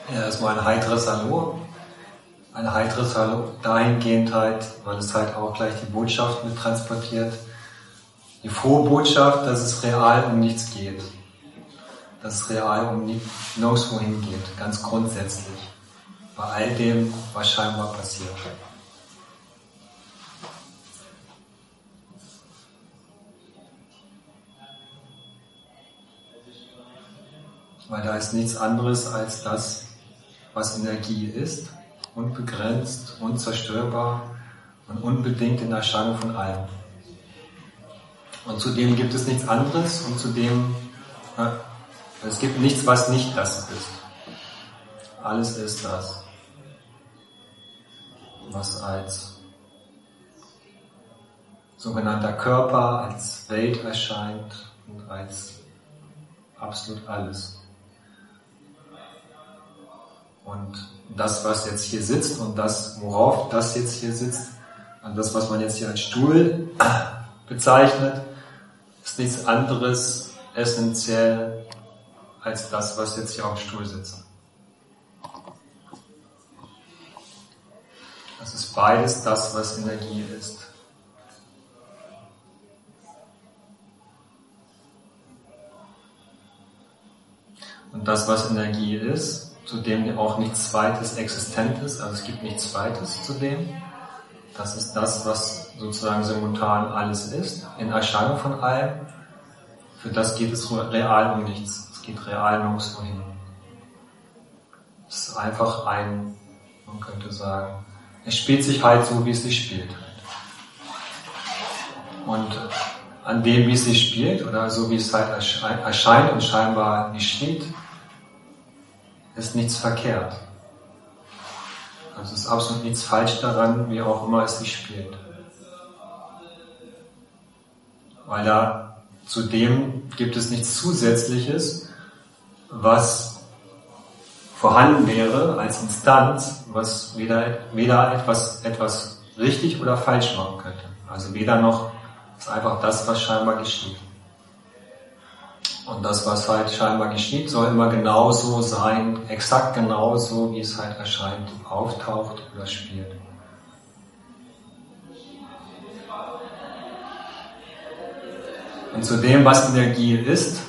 Ja, erstmal ein heiteres Hallo. Ein heiteres Hallo dahingehend halt, weil es halt auch gleich die Botschaft mit transportiert. Die frohe Botschaft, dass es real um nichts geht. Dass es real um nirgendwohin geht, ganz grundsätzlich. Bei all dem, was scheinbar passiert. Weil da ist nichts anderes als das, was Energie ist, unbegrenzt, unzerstörbar und unbedingt in Erscheinung von allem. Und zudem gibt es nichts anderes und zudem, es gibt nichts, was nicht das ist. Alles ist das, was als sogenannter Körper, als Welt erscheint und als absolut alles. Und das, was jetzt hier sitzt und das, worauf das jetzt hier sitzt, und das, was man jetzt hier als Stuhl bezeichnet, ist nichts anderes essentiell als das, was jetzt hier auf dem Stuhl sitzt. Das ist beides das, was Energie ist. Und das, was Energie ist, zu dem auch nichts Zweites existent ist, also es gibt nichts Zweites zu dem. Das ist das, was sozusagen simultan alles ist, in Erscheinung von allem. Für das geht es real um nichts. Es geht real nirgendwo hin. Es ist einfach man könnte sagen, es spielt sich halt so, wie es sich spielt. Und an dem, wie es sich spielt, oder so wie es halt erscheint und scheinbar geschieht, ist nichts verkehrt. Also es ist absolut nichts falsch daran, wie auch immer es sich spielt. Weil da zudem gibt es nichts Zusätzliches, was vorhanden wäre als Instanz, was weder etwas richtig oder falsch machen könnte. Also weder noch ist einfach das, was scheinbar geschieht. Und das, was halt scheinbar geschieht, soll immer genauso sein, exakt genauso, wie es halt erscheint, auftaucht oder spielt. Und zu dem, was Energie ist,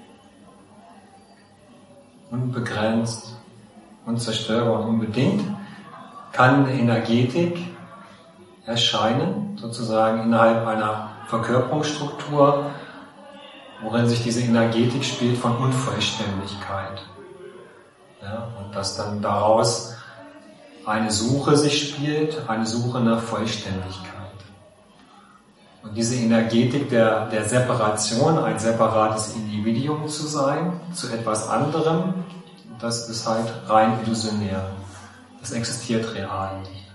unbegrenzt, unzerstörbar und unbedingt, kann Energetik erscheinen, sozusagen innerhalb einer Verkörperungsstruktur, worin sich diese Energetik spielt von Unvollständigkeit. Ja, und dass dann daraus eine Suche sich spielt, eine Suche nach Vollständigkeit. Und diese Energetik der Separation, ein separates Individuum zu sein, zu etwas anderem, das ist halt rein illusionär. Das existiert real nicht.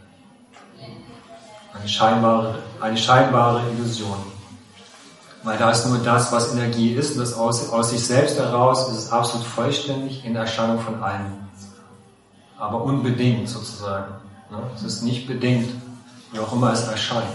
Eine scheinbare Illusion. Weil da ist nur das, was Energie ist, und das aus sich selbst heraus ist es absolut vollständig in Erscheinung von allem. Aber unbedingt sozusagen. Es ist nicht bedingt, wie auch immer es erscheint.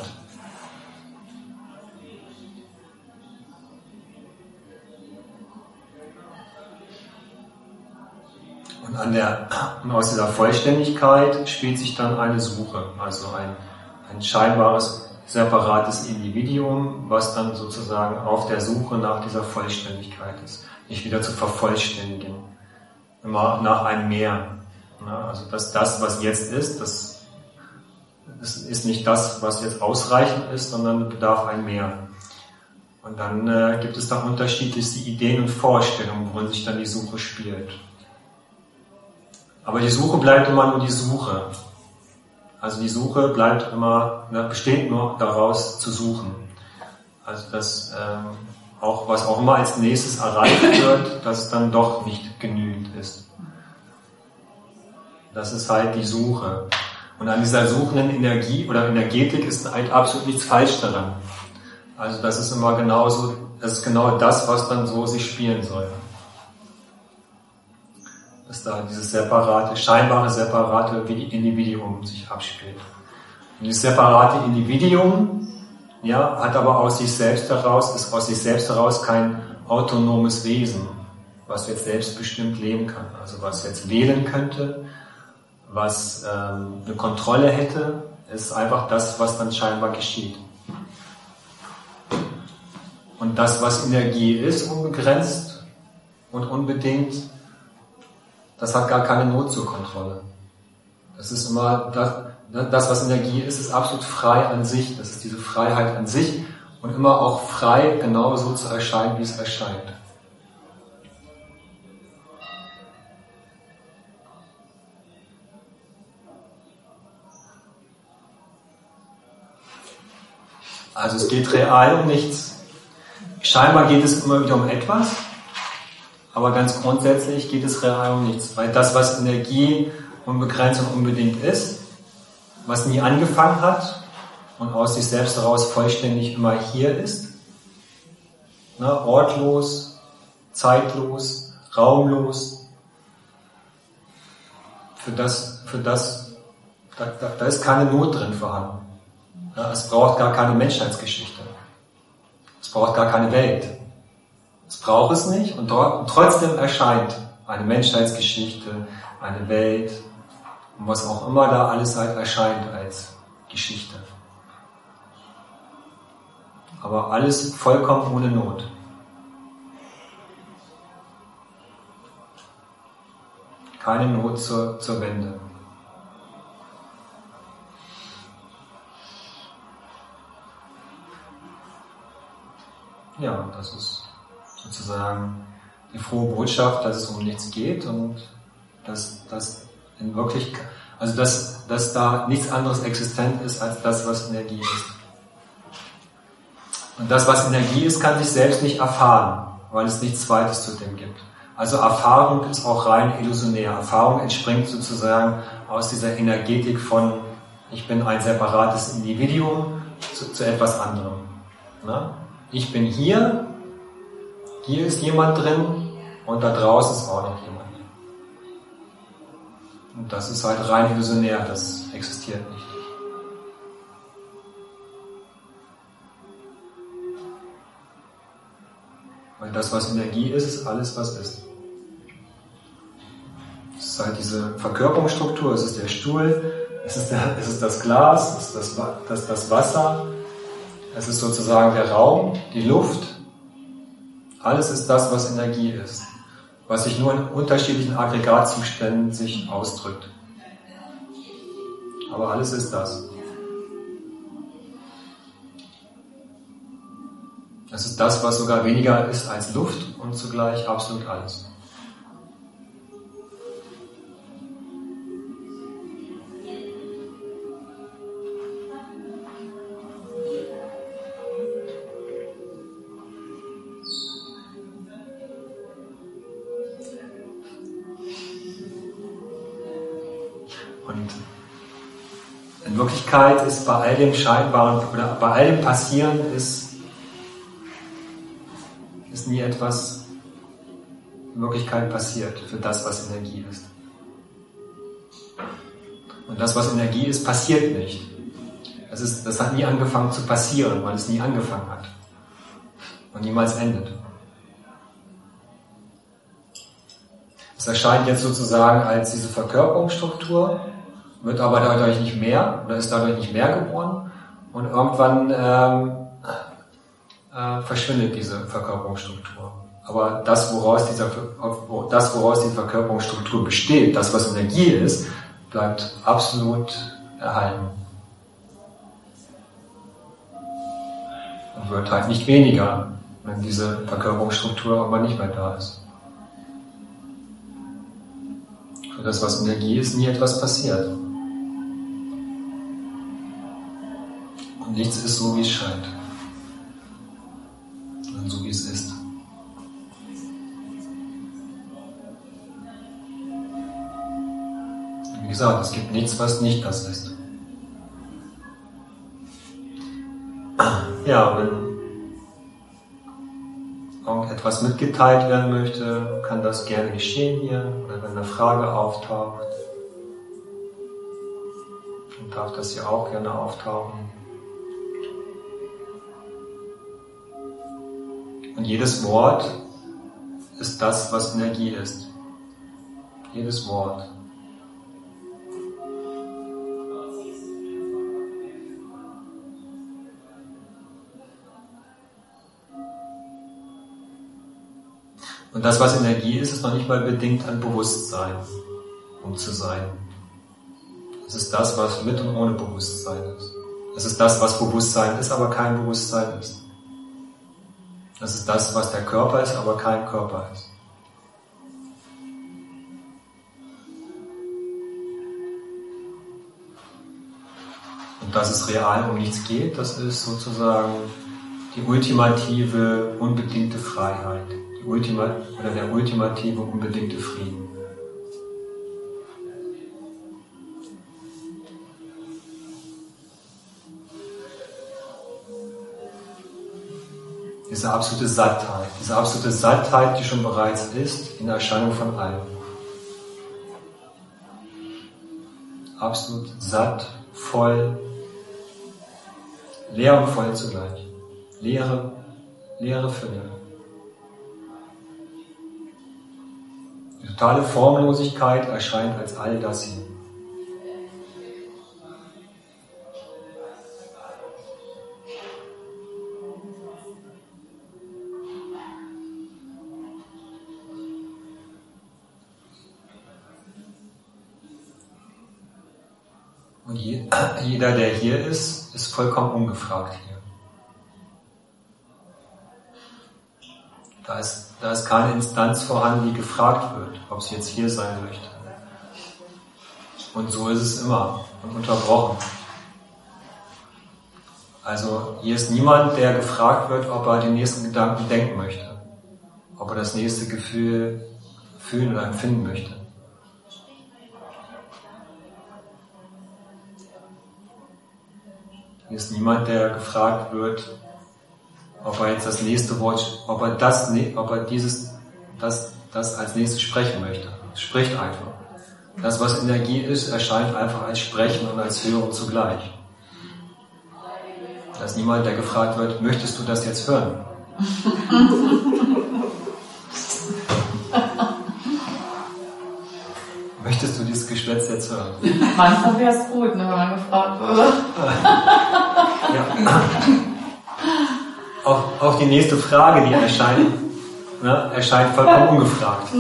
Und aus dieser Vollständigkeit spielt sich dann eine Suche, also ein scheinbares separates Individuum, was dann sozusagen auf der Suche nach dieser Vollständigkeit ist, nicht wieder zu vervollständigen, immer nach einem Mehr. Also dass das, was jetzt ist, das ist nicht das, was jetzt ausreichend ist, sondern bedarf ein Mehr. Und dann gibt es da unterschiedlichste Ideen und Vorstellungen, worin sich dann die Suche spielt. Aber die Suche bleibt immer nur die Suche. Also die Suche bleibt immer, besteht nur daraus zu suchen. Also dass auch was auch immer als nächstes erreicht wird, das dann doch nicht genügend ist. Das ist halt die Suche. Und an dieser suchenden Energie oder Energetik ist halt absolut nichts falsch daran. Also das ist immer genauso, das ist genau das, was dann so sich spielen soll. Dass da dieses scheinbare separate Individuum sich abspielt. Und dieses separate Individuum, ja, hat aber ist aus sich selbst heraus kein autonomes Wesen. was jetzt selbstbestimmt leben kann. Also was jetzt wählen könnte, was eine Kontrolle hätte, ist einfach das, was dann scheinbar geschieht. Und das, was Energie ist, unbegrenzt und unbedingt, das hat gar keine Not zur Kontrolle. Das ist immer, das, was Energie ist absolut frei an sich. Das ist diese Freiheit an sich und immer auch frei, genauso zu erscheinen, wie es erscheint. Also es geht real um nichts. Scheinbar geht es immer wieder um etwas, aber ganz grundsätzlich geht es real um nichts. Weil das, was Energie unbegrenzt und unbedingt ist, was nie angefangen hat und aus sich selbst heraus vollständig immer hier ist, ne, ortlos, zeitlos, raumlos, da ist keine Not drin vorhanden. Ja, es braucht gar keine Menschheitsgeschichte. Es braucht gar keine Welt. Es braucht es nicht und trotzdem erscheint eine Menschheitsgeschichte, eine Welt und was auch immer da alles halt erscheint als Geschichte. Aber alles vollkommen ohne Not. Keine Not zur Wende. Ja, das ist sozusagen die frohe Botschaft, dass es um nichts geht und dass in Wirklichkeit, also dass da nichts anderes existent ist als das, was Energie ist. Und das, was Energie ist, kann sich selbst nicht erfahren, weil es nichts Zweites zu dem gibt. Also Erfahrung ist auch rein illusionär. Erfahrung entspringt sozusagen aus dieser Energetik von ich bin ein separates Individuum zu etwas anderem. Ne? Ich bin hier ist jemand drin und da draußen ist auch noch jemand. Und das ist halt rein illusionär, das existiert nicht. Weil das, was Energie ist, ist alles, was ist. Es ist halt diese Verkörperungsstruktur, es ist der Stuhl, es ist das Glas, es ist das Wasser, es ist sozusagen der Raum, die Luft. Alles ist das, was Energie ist, was sich nur in unterschiedlichen Aggregatzuständen sich ausdrückt. Aber alles ist das. Es ist das, was sogar weniger ist als Luft und zugleich absolut alles. Und in Wirklichkeit ist bei all dem Scheinbaren oder bei all dem Passieren ist nie etwas in Wirklichkeit passiert für das, was Energie ist. Und das, was Energie ist, passiert nicht. Das hat nie angefangen zu passieren, weil es nie angefangen hat. Und niemals endet. Es erscheint jetzt sozusagen als diese Verkörperungsstruktur, wird aber dadurch nicht mehr, oder ist dadurch nicht mehr geboren. Und irgendwann verschwindet diese Verkörperungsstruktur. Aber das, woraus die Verkörperungsstruktur besteht, das, was Energie ist, bleibt absolut erhalten. Und wird halt nicht weniger, wenn diese Verkörperungsstruktur aber nicht mehr da ist. Für das, was Energie ist, nie etwas passiert. Und nichts ist so, wie es scheint. So wie es ist. Wie gesagt, es gibt nichts, was nicht das ist. Ja, wenn irgendetwas mitgeteilt werden möchte, kann das gerne geschehen hier. Oder wenn eine Frage auftaucht, dann darf das hier auch gerne auftauchen. Und jedes Wort ist das, was Energie ist. Jedes Wort. Und das, was Energie ist, ist noch nicht mal bedingt an Bewusstsein, um zu sein. Es ist das, was mit und ohne Bewusstsein ist. Es ist das, was Bewusstsein ist, aber kein Bewusstsein ist. Es ist das, was der Körper ist, aber kein Körper ist. Und dass es real um nichts geht, das ist sozusagen die ultimative, unbedingte Freiheit. Der ultimative, unbedingte Frieden. Diese absolute Sattheit, die schon bereits ist, in Erscheinung von allem. Absolut satt, voll, leer und voll zugleich. Leere Fülle. Die totale Formlosigkeit erscheint als all das hier. Und jeder, der hier ist, ist vollkommen ungefragt hier. Da ist keine Instanz vorhanden, die gefragt wird, ob sie jetzt hier sein möchte. Und so ist es immer und unterbrochen. Also hier ist niemand, der gefragt wird, ob er den nächsten Gedanken denken möchte, ob er das nächste Gefühl fühlen oder empfinden möchte. Hier ist niemand, der gefragt wird, ob er jetzt das nächste Wort, ob er das als nächstes sprechen möchte. Es spricht einfach. Das, was Energie ist, erscheint einfach als Sprechen und als Hören zugleich. Da ist niemand, der gefragt wird, möchtest du das jetzt hören? Möchtest du dieses Geschwätz jetzt hören? Manchmal wäre es gut, wenn man gefragt würde. Ja. Auch die nächste Frage, die erscheint vollkommen ungefragt.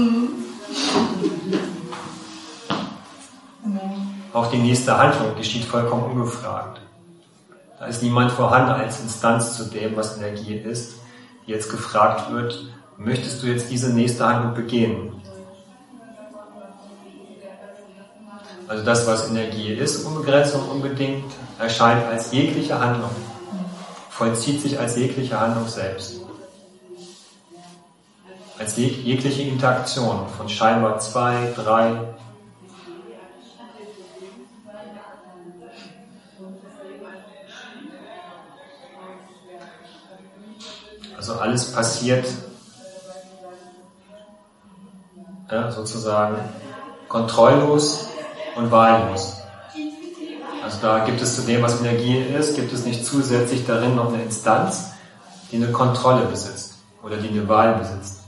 Auch die nächste Handlung geschieht vollkommen ungefragt. Da ist niemand vorhanden als Instanz zu dem, was Energie ist, die jetzt gefragt wird, möchtest du jetzt diese nächste Handlung begehen? Also das, was Energie ist, unbegrenzt und unbedingt, erscheint als jegliche Handlung. Vollzieht sich als jegliche Handlung selbst. Als jegliche Interaktion von scheinbar 2, 3. Also alles passiert sozusagen kontrolllos und wahllos. Also da gibt es zu dem, was Energie ist, gibt es nicht zusätzlich darin noch eine Instanz, die eine Kontrolle besitzt oder die eine Wahl besitzt.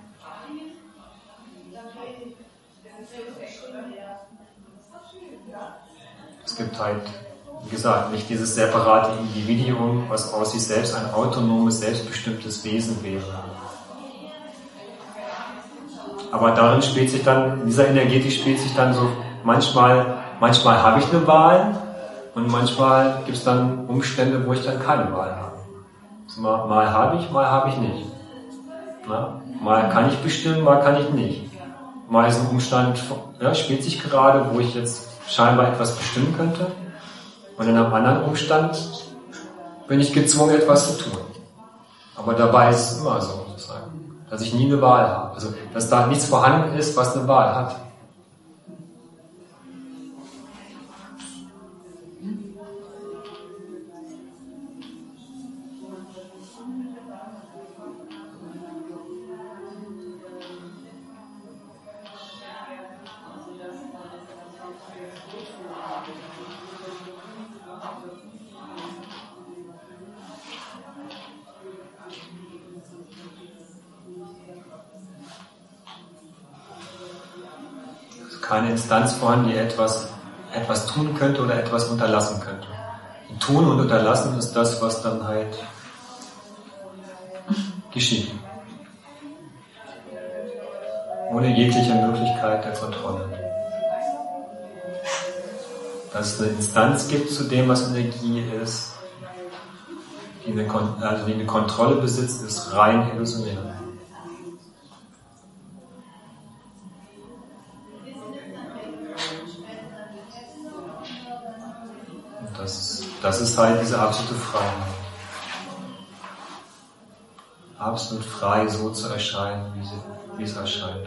Es gibt halt, wie gesagt, nicht dieses separate Individuum, was aus sich selbst ein autonomes, selbstbestimmtes Wesen wäre. Aber darin spielt sich dann, in dieser Energetik spielt sich dann so, manchmal habe ich eine Wahl und manchmal gibt es dann Umstände, wo ich dann keine Wahl habe. Also mal habe ich nicht. Na? Mal kann ich bestimmen, mal kann ich nicht. Mal ist ein Umstand, spielt sich gerade, wo ich jetzt scheinbar etwas bestimmen könnte. Und in einem anderen Umstand bin ich gezwungen, etwas zu tun. Aber dabei ist es immer so, sozusagen, dass ich nie eine Wahl habe. Also, dass da nichts vorhanden ist, was eine Wahl hat. keine Instanz vorhanden, die etwas tun könnte oder etwas unterlassen könnte. Und tun und unterlassen ist das, was dann halt geschieht. Ohne jegliche Möglichkeit der Kontrolle. Dass es eine Instanz gibt zu dem, was Energie ist, die eine Kontrolle besitzt, ist rein illusionär. Und das ist halt diese absolute Freiheit. Absolut frei, so zu erscheinen, wie es erscheint.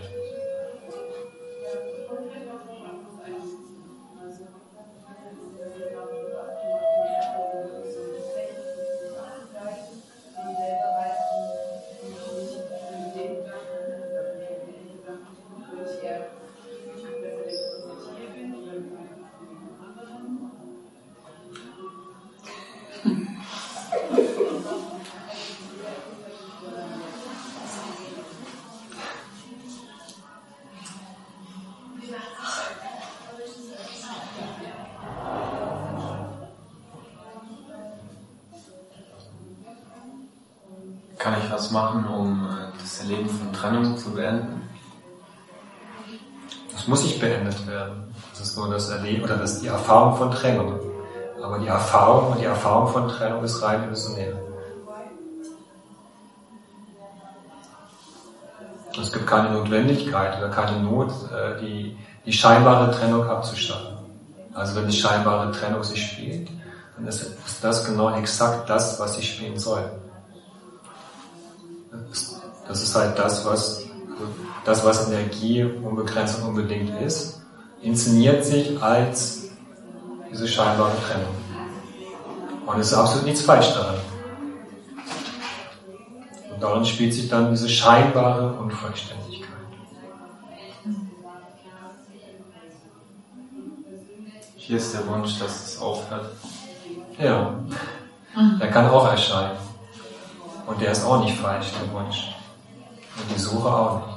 Kann ich was machen, um das Erleben von Trennung zu beenden? Das muss nicht beendet werden. Das ist nur das Erleben oder die Erfahrung von Trennung. Aber die Erfahrung von Trennung ist rein illusionär. Es gibt keine Notwendigkeit oder keine Not, die scheinbare Trennung abzuschaffen. Also wenn die scheinbare Trennung sich spielt, dann ist das genau exakt das, was sie spielen soll. Das ist halt das, was Energie unbegrenzt und unbedingt ist, inszeniert sich als diese scheinbare Trennung. Und es ist absolut nichts falsch daran. Und darin spielt sich dann diese scheinbare Unvollständigkeit. Hier ist der Wunsch, dass es aufhört. Ja, der kann auch erscheinen. Und der ist auch nicht falsch, der Wunsch. Und die Suche auch nicht.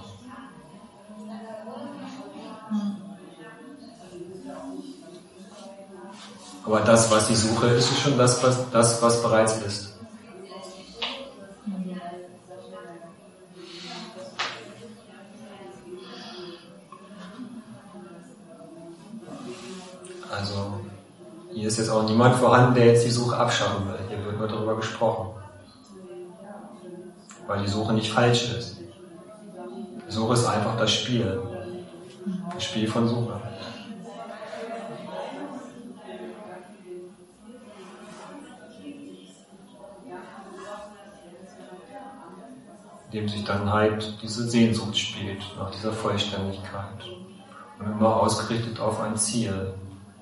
Aber das, was die Suche ist, ist schon das, was bereits ist. Also, hier ist jetzt auch niemand vorhanden, der jetzt die Suche abschaffen will. Hier wird nur darüber gesprochen. Weil die Suche nicht falsch ist. Die Suche ist einfach das Spiel. Das Spiel von Suche. In dem sich dann halt diese Sehnsucht spielt, nach dieser Vollständigkeit. Und immer ausgerichtet auf ein Ziel.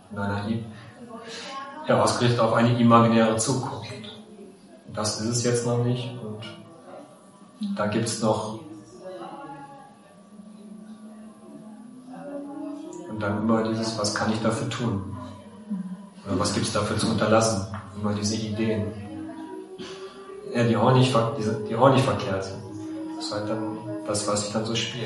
Ausgerichtet auf eine imaginäre Zukunft. Und das ist es jetzt noch nicht. Und da gibt es noch. Und dann immer dieses, was kann ich dafür tun? Oder was gibt es dafür zu unterlassen? Immer diese Ideen. Ja, die auch nicht verkehrt sind. Das ist halt dann das, was sich dann so spielt.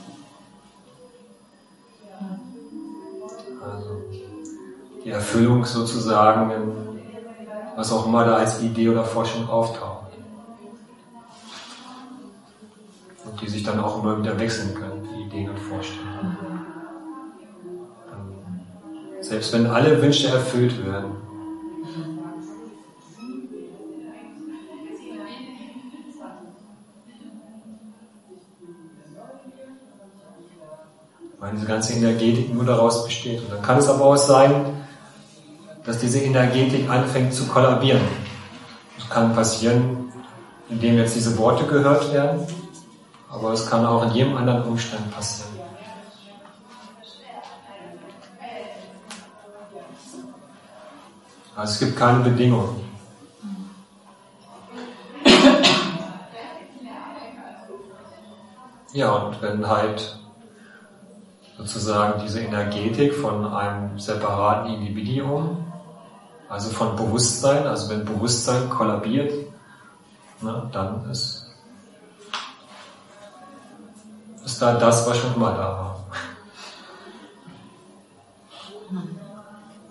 Also die Erfüllung sozusagen, was auch immer da als Idee oder Forschung auftaucht. Und die sich dann auch immer wieder wechseln können, die Ideen und Vorstellungen. Selbst wenn alle Wünsche erfüllt werden, weil diese ganze Energetik nur daraus besteht. Und dann kann es aber auch sein, dass diese Energetik anfängt zu kollabieren. Das kann passieren, indem jetzt diese Worte gehört werden, aber es kann auch in jedem anderen Umstand passieren. Also es gibt keine Bedingungen. Ja, und wenn halt sozusagen diese Energetik von einem separaten Individuum, also von Bewusstsein, also wenn Bewusstsein kollabiert, dann ist da das, was schon immer da war.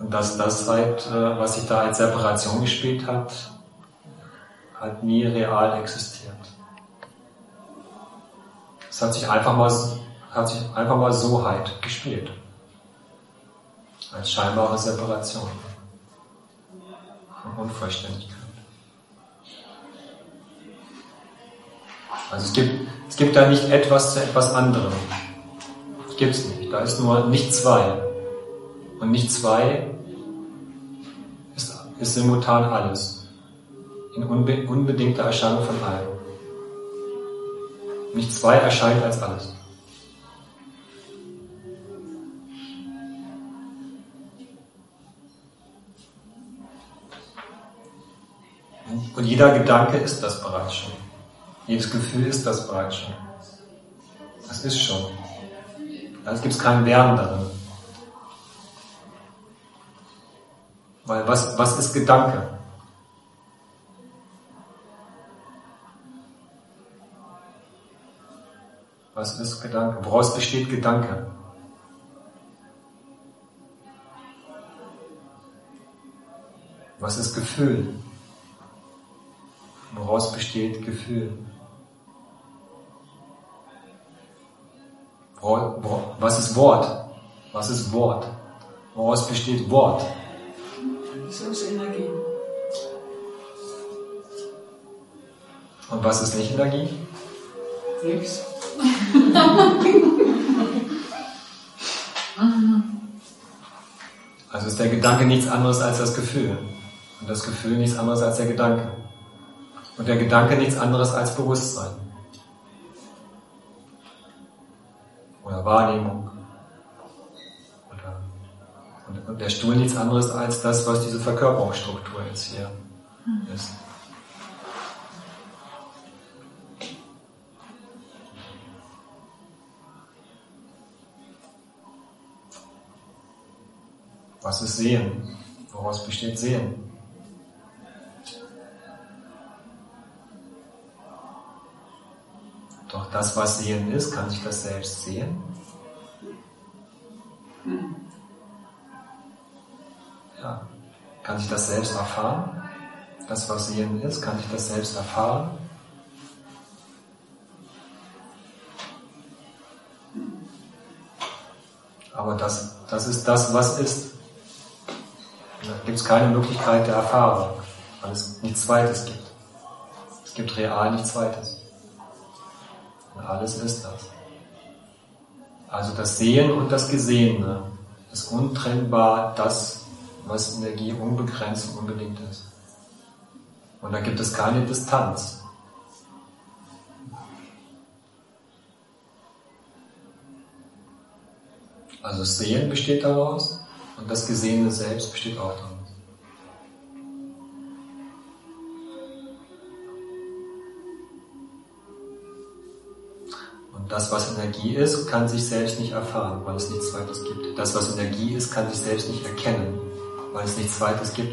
Und dass das halt, was sich da als Separation gespielt hat, halt nie real existiert. Es hat sich einfach mal so halt gespielt. Als scheinbare Separation. Und Unvollständigkeit. Also es gibt da nicht etwas zu etwas anderem. Das gibt's nicht. Da ist nur nicht zwei. Und nicht zwei ist simultan alles. In unbedingter Erscheinung von allem. Nicht zwei erscheint als alles. Und jeder Gedanke ist das bereits schon. Jedes Gefühl ist das bereits schon. Das ist schon. Da gibt es kein Werden darin. Weil was ist Gedanke? Was ist Gedanke? Woraus besteht Gedanke? Was ist Gefühl? Woraus besteht Gefühl? Was ist Wort? Was ist Wort? Woraus besteht Wort? Das ist Energie. Und was ist nicht Energie? Nichts. Also ist der Gedanke nichts anderes als das Gefühl. Und das Gefühl nichts anderes als der Gedanke. Und der Gedanke nichts anderes als Bewusstsein. Oder Wahrnehmung. Und der Stuhl nichts anderes als das, was diese Verkörperungsstruktur jetzt hier ist. Was ist Sehen? Woraus besteht Sehen? Doch das, was Sehen ist, kann sich das selbst sehen? Ja. Kann sich das selbst erfahren? Das, was Sehen ist, kann sich das selbst erfahren? Aber das ist das, was ist. Da gibt es keine Möglichkeit der Erfahrung, weil es nichts Zweites gibt. Es gibt real nichts Zweites. Und alles ist das. Also das Sehen und das Gesehene ist untrennbar das, was Energie unbegrenzt und unbedingt ist. Und da gibt es keine Distanz. Also das Sehen besteht daraus und das Gesehene selbst besteht auch daraus. Und das, was Energie ist, kann sich selbst nicht erfahren, weil es nichts Zweites gibt. Das, was Energie ist, kann sich selbst nicht erkennen, weil es nichts Zweites gibt.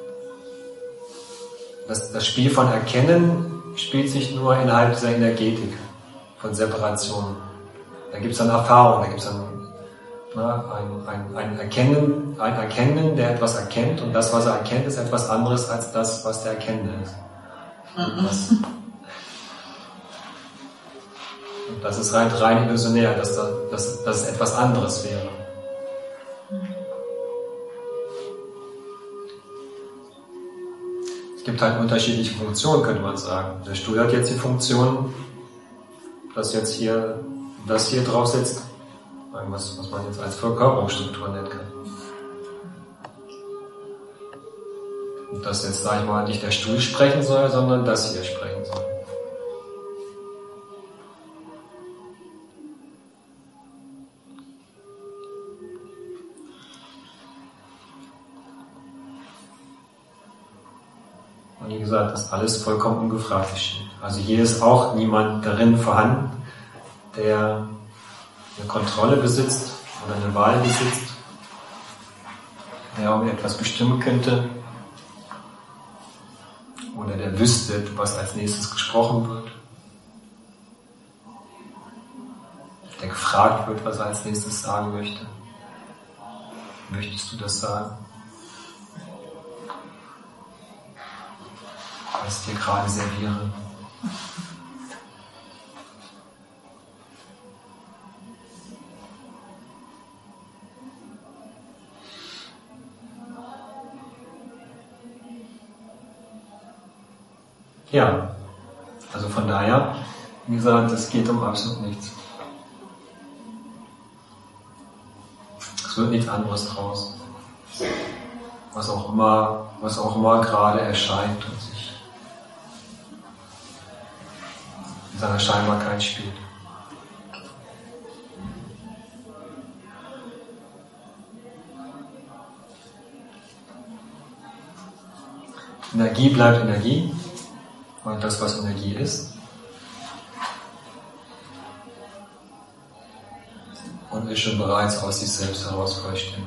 Das Spiel von Erkennen spielt sich nur innerhalb dieser Energetik von Separation. Da gibt es dann Erfahrung, da gibt es dann ein Erkennen, der etwas erkennt, und das, was er erkennt, ist etwas anderes als das, was der Erkennende ist. Und das ist rein illusionär, dass es etwas anderes wäre. Es gibt halt unterschiedliche Funktionen, könnte man sagen. Der Stuhl hat jetzt die Funktion, dass jetzt hier das hier drauf sitzt. Was man jetzt als Verkörperungsstruktur nennen kann. Und dass jetzt, sag ich mal, nicht der Stuhl sprechen soll, sondern das hier sprechen soll. Und wie gesagt, das ist alles vollkommen ungefragt geschieht. Also hier ist auch niemand darin vorhanden, der eine Kontrolle besitzt oder eine Wahl besitzt, der auch etwas bestimmen könnte oder der wüsste, was als nächstes gesprochen wird, der gefragt wird, was er als nächstes sagen möchte. Möchtest du das sagen? was ich dir gerade serviere. Ja, also von daher, wie gesagt, es geht um absolut nichts. Es wird nichts anderes draus. Was auch immer gerade erscheint und sich in seiner Scheinbarkeit spielt. Energie bleibt Energie. Und das, was Energie ist. Und ist schon bereits aus sich selbst heraus vollständig.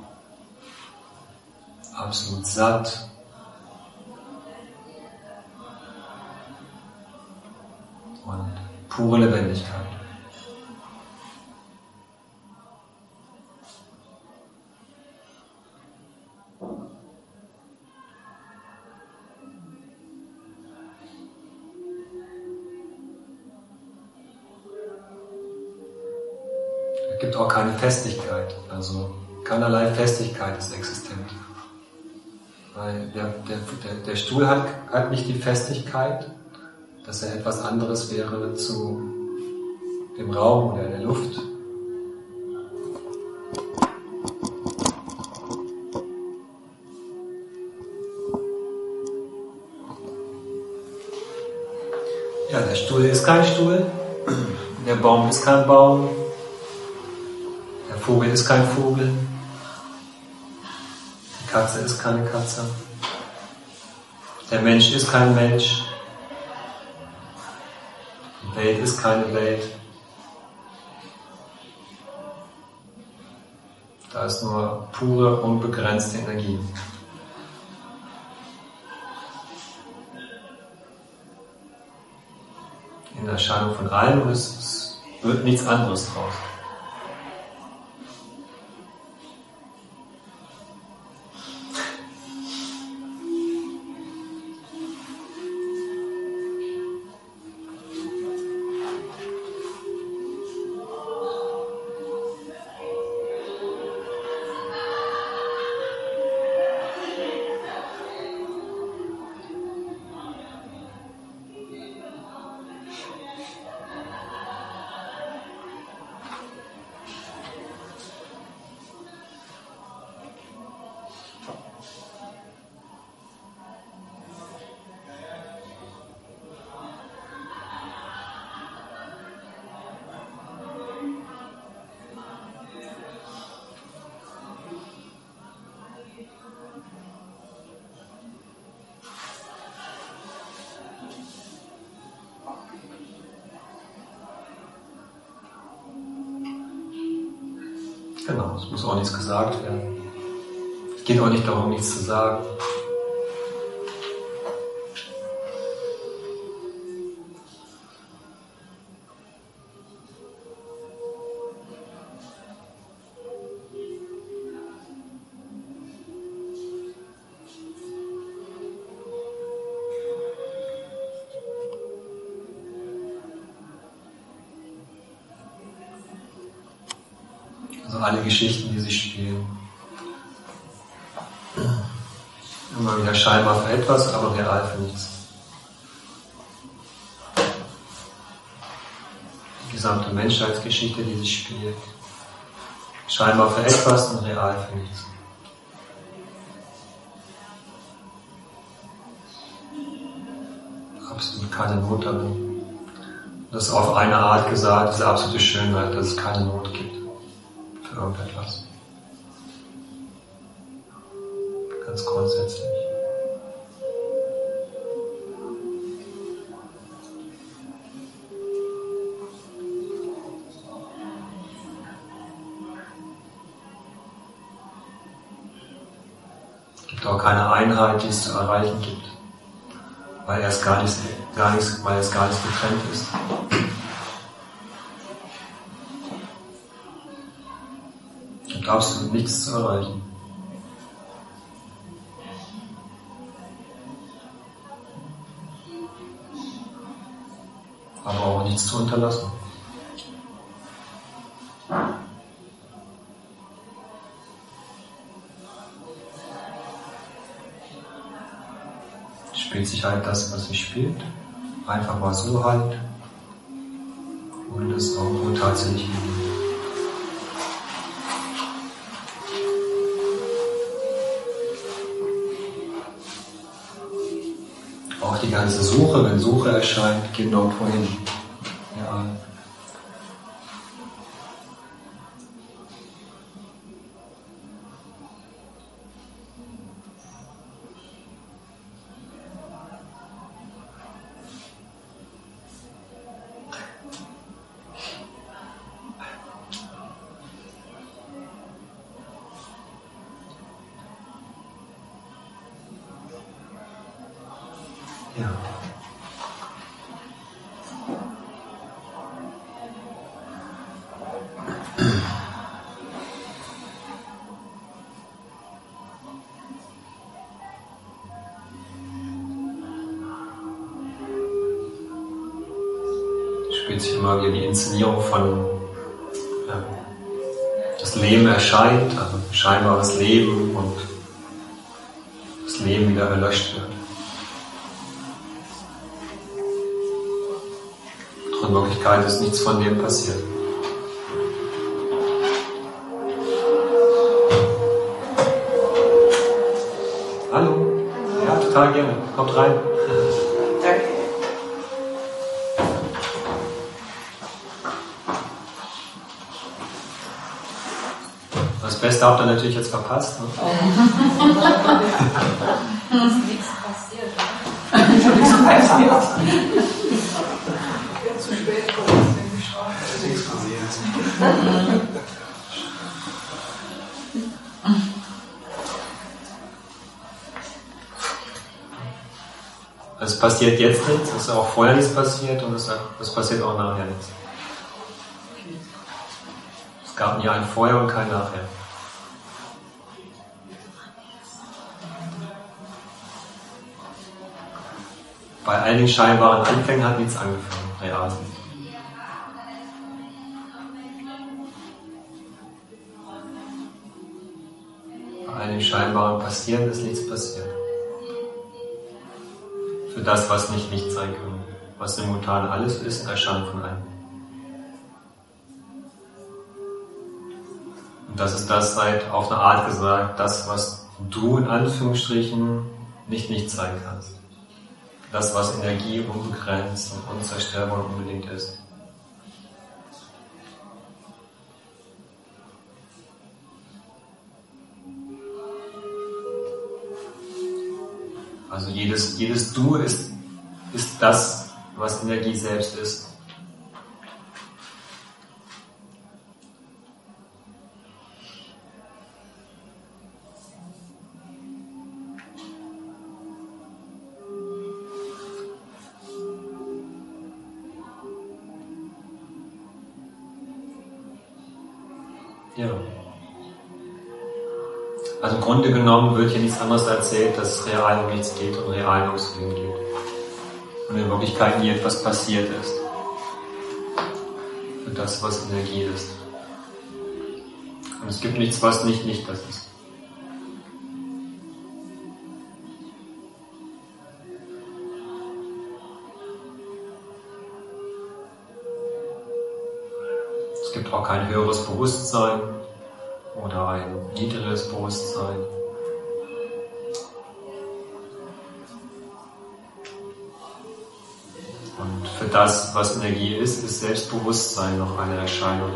Absolut satt. Und pure Lebendigkeit. Es gibt auch keine Festigkeit, also keinerlei Festigkeit ist existent. Weil der Stuhl hat nicht die Festigkeit, dass er etwas anderes wäre zu dem Raum oder der Luft. Ja, der Stuhl ist kein Stuhl, der Baum ist kein Baum. Der Vogel ist kein Vogel, die Katze ist keine Katze, der Mensch ist kein Mensch, die Welt ist keine Welt. Da ist nur pure, unbegrenzte Energie. In Erscheinung von allem und es wird nichts anderes draus. Genau, es muss auch nichts gesagt werden. Es geht auch nicht darum, nichts zu sagen. Also alle Geschichten, die sich spielen. Immer wieder scheinbar für etwas, aber real für nichts. Die gesamte Menschheitsgeschichte, die sich spielt. Scheinbar für etwas und real für nichts. Absolut keine Not darin. Das ist auf eine Art gesagt, diese absolute Schönheit, dass es keine Not gibt. Für irgendetwas. Ganz grundsätzlich. Es gibt auch keine Einheit, die es zu erreichen gibt, weil es gar nicht getrennt ist. Es gibt absolut nichts zu erreichen. nichts zu unterlassen. Spielt sich halt das, was sich spielt, einfach mal so halt, ohne das irgendwo tatsächlich liegt. Auch die ganze Suche, wenn Suche erscheint, geht irgendwo hin. Ja. Ja. Spielt sich immer wieder die Inszenierung von das Leben erscheint, also scheinbares Leben und das Leben wieder erlöscht wird. In Wirklichkeit ist nichts von dem passiert. Hallo? Ja, total gerne. Kommt rein. Danke. Das Beste habt ihr natürlich jetzt verpasst. Ne? Ist nichts passiert. Nichts passiert. Zu spät kommt es nämlich schon. Ist nichts passiert. Es passiert jetzt nichts, es ist auch vorher nichts passiert und es passiert auch nachher nichts. Es gab nie ein Vorher und kein Nachher. Bei all den scheinbaren Anfängen hat nichts angefangen, real. Bei all dem scheinbaren Passieren ist nichts passiert. Für das, was nicht sein kann. Was simultan alles ist, erscheint von einem. Und das ist das, auf eine Art gesagt, das, was du in Anführungsstrichen nicht sein kannst. Das, was Energie unbegrenzt und unzerstörbar und unbedingt ist. Also jedes Du ist das, was Energie selbst ist. Ja. Also im Grunde genommen wird hier nichts anderes erzählt, dass es real um nichts geht und real ums Leben geht. Und in Wirklichkeit nie etwas passiert ist. Für das, was Energie ist. Und es gibt nichts, was nicht das ist. Es gibt auch kein höheres Bewusstsein oder ein niedrigeres Bewusstsein. Und für das, was Energie ist Selbstbewusstsein noch eine Erscheinung.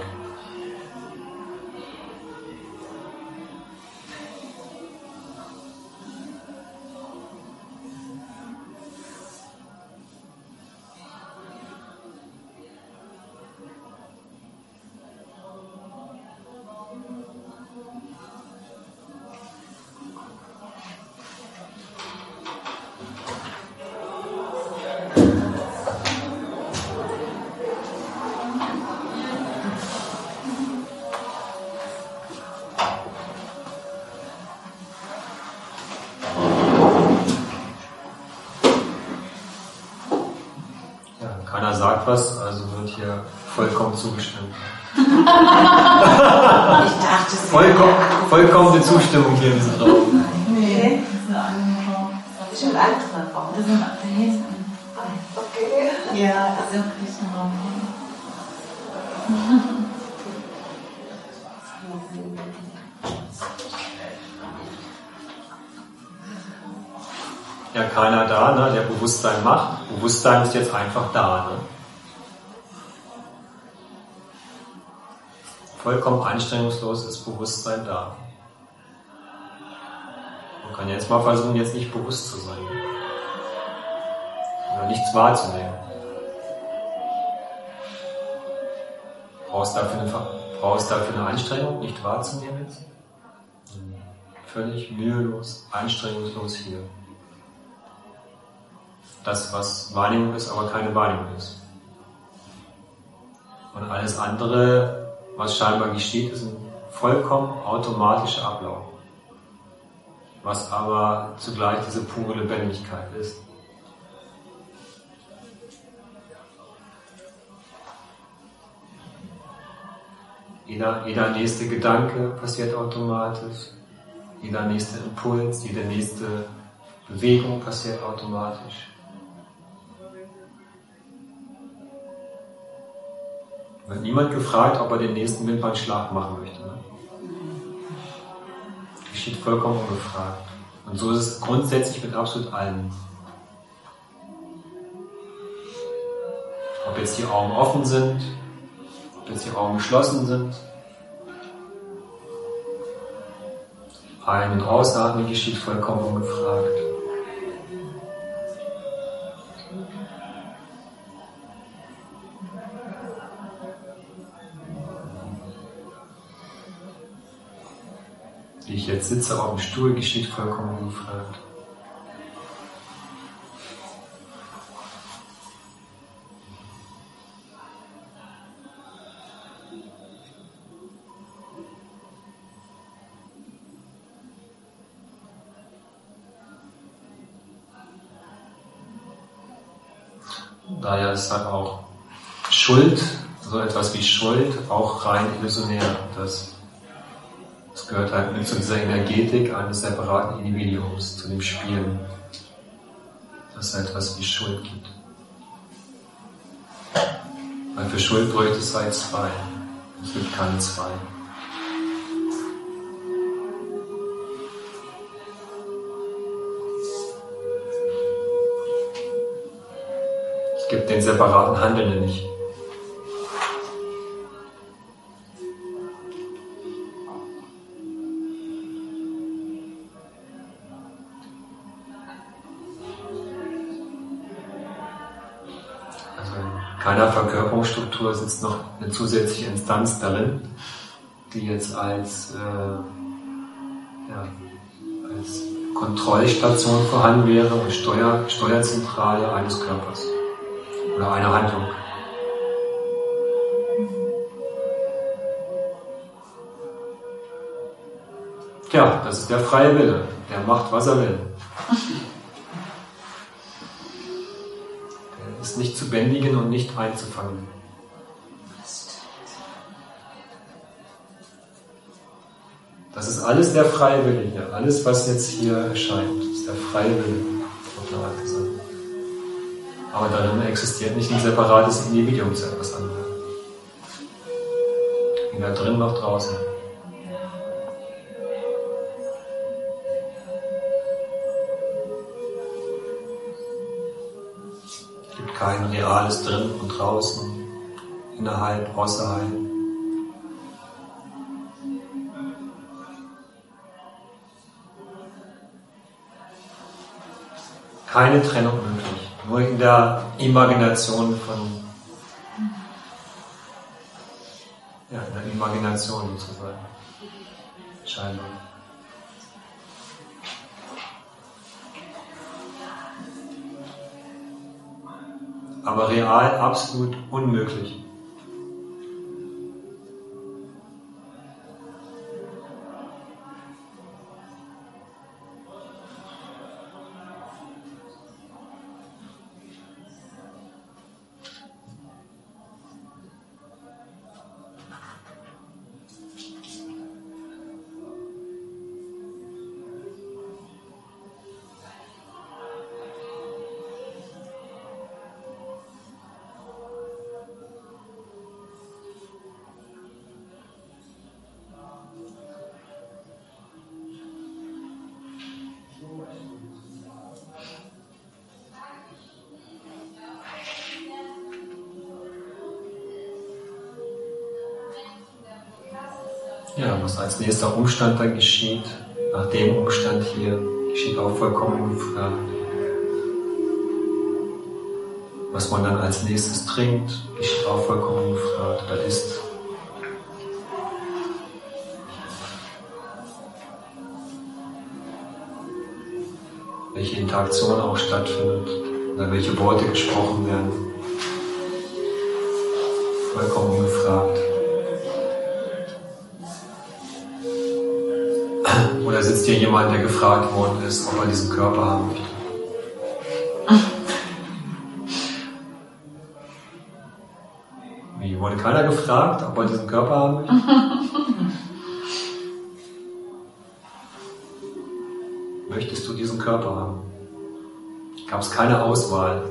sagt was, also wird hier vollkommen zugestimmt. Ich dachte, Vollkommene Zustimmung hier in diesem Raum. Nee, das ist eine andere Raum. das ist ein anderer Raum. Das ist der nächste. Okay. Ja, das ist ein Christenraum. Ja, keiner da, ne, der Bewusstsein macht. Bewusstsein ist jetzt einfach da. Ne? Vollkommen anstrengungslos ist Bewusstsein da. Man kann jetzt mal versuchen, jetzt nicht bewusst zu sein. Oder nichts wahrzunehmen. Brauchst dafür eine Anstrengung, nicht wahrzunehmen jetzt? Völlig mühelos, anstrengungslos hier. Das, was Wahrnehmung ist, aber keine Wahrnehmung ist. Und alles andere, was scheinbar geschieht, ist ein vollkommen automatischer Ablauf. Was aber zugleich diese pure Lebendigkeit ist. Jeder nächste Gedanke passiert automatisch. Jeder nächste Impuls, jede nächste Bewegung passiert automatisch. Wird niemand gefragt, ob er den nächsten Wimpernschlag machen möchte. Ne? Geschieht vollkommen ungefragt. Und so ist es grundsätzlich mit absolut allem. Ob jetzt die Augen offen sind, ob jetzt die Augen geschlossen sind. Ein- und Ausatmen geschieht vollkommen ungefragt. Wie ich jetzt sitze auf dem Stuhl, geschieht vollkommen ungefragt. Daher ist halt auch Schuld, so etwas wie Schuld, auch rein illusionär. Das gehört halt mit zu dieser Energetik eines separaten Individuums, zu dem Spielen, dass es etwas wie Schuld gibt. Weil für Schuld bräuchte es halt zwei. Es gibt keine zwei. Es gibt den separaten Handelnden nicht. Keiner Verkörperungsstruktur sitzt noch eine zusätzliche Instanz darin, die jetzt als Kontrollstation vorhanden wäre und Steuerzentrale eines Körpers oder einer Handlung. Tja, das ist der freie Wille. Der macht, was er will. Ist nicht zu bändigen und nicht einzufangen. Das ist alles der freie Wille hier. Alles, was jetzt hier erscheint, ist der freie Wille, auf eine Art gesagt. Aber darin existiert nicht ein separates Individuum zu etwas anderem. Weder drin noch draußen. Kein reales drin und draußen, innerhalb, außerhalb. Keine Trennung möglich, nur in der Imagination in der Imagination sozusagen. Scheinbar. Aber real absolut unmöglich. Ja, was als nächster Umstand dann geschieht, nach dem Umstand hier, geschieht auch vollkommen ungefragt. Was man dann als nächstes trinkt, geschieht auch vollkommen ungefragt oder isst. Welche Interaktion auch stattfindet oder welche Worte gesprochen werden. Vollkommen ungefragt. Oder sitzt hier jemand, der gefragt worden ist, ob er diesen Körper haben möchte? Wie, wurde keiner gefragt, ob er diesen Körper haben möchte? Möchtest du diesen Körper haben? Gab es keine Auswahl.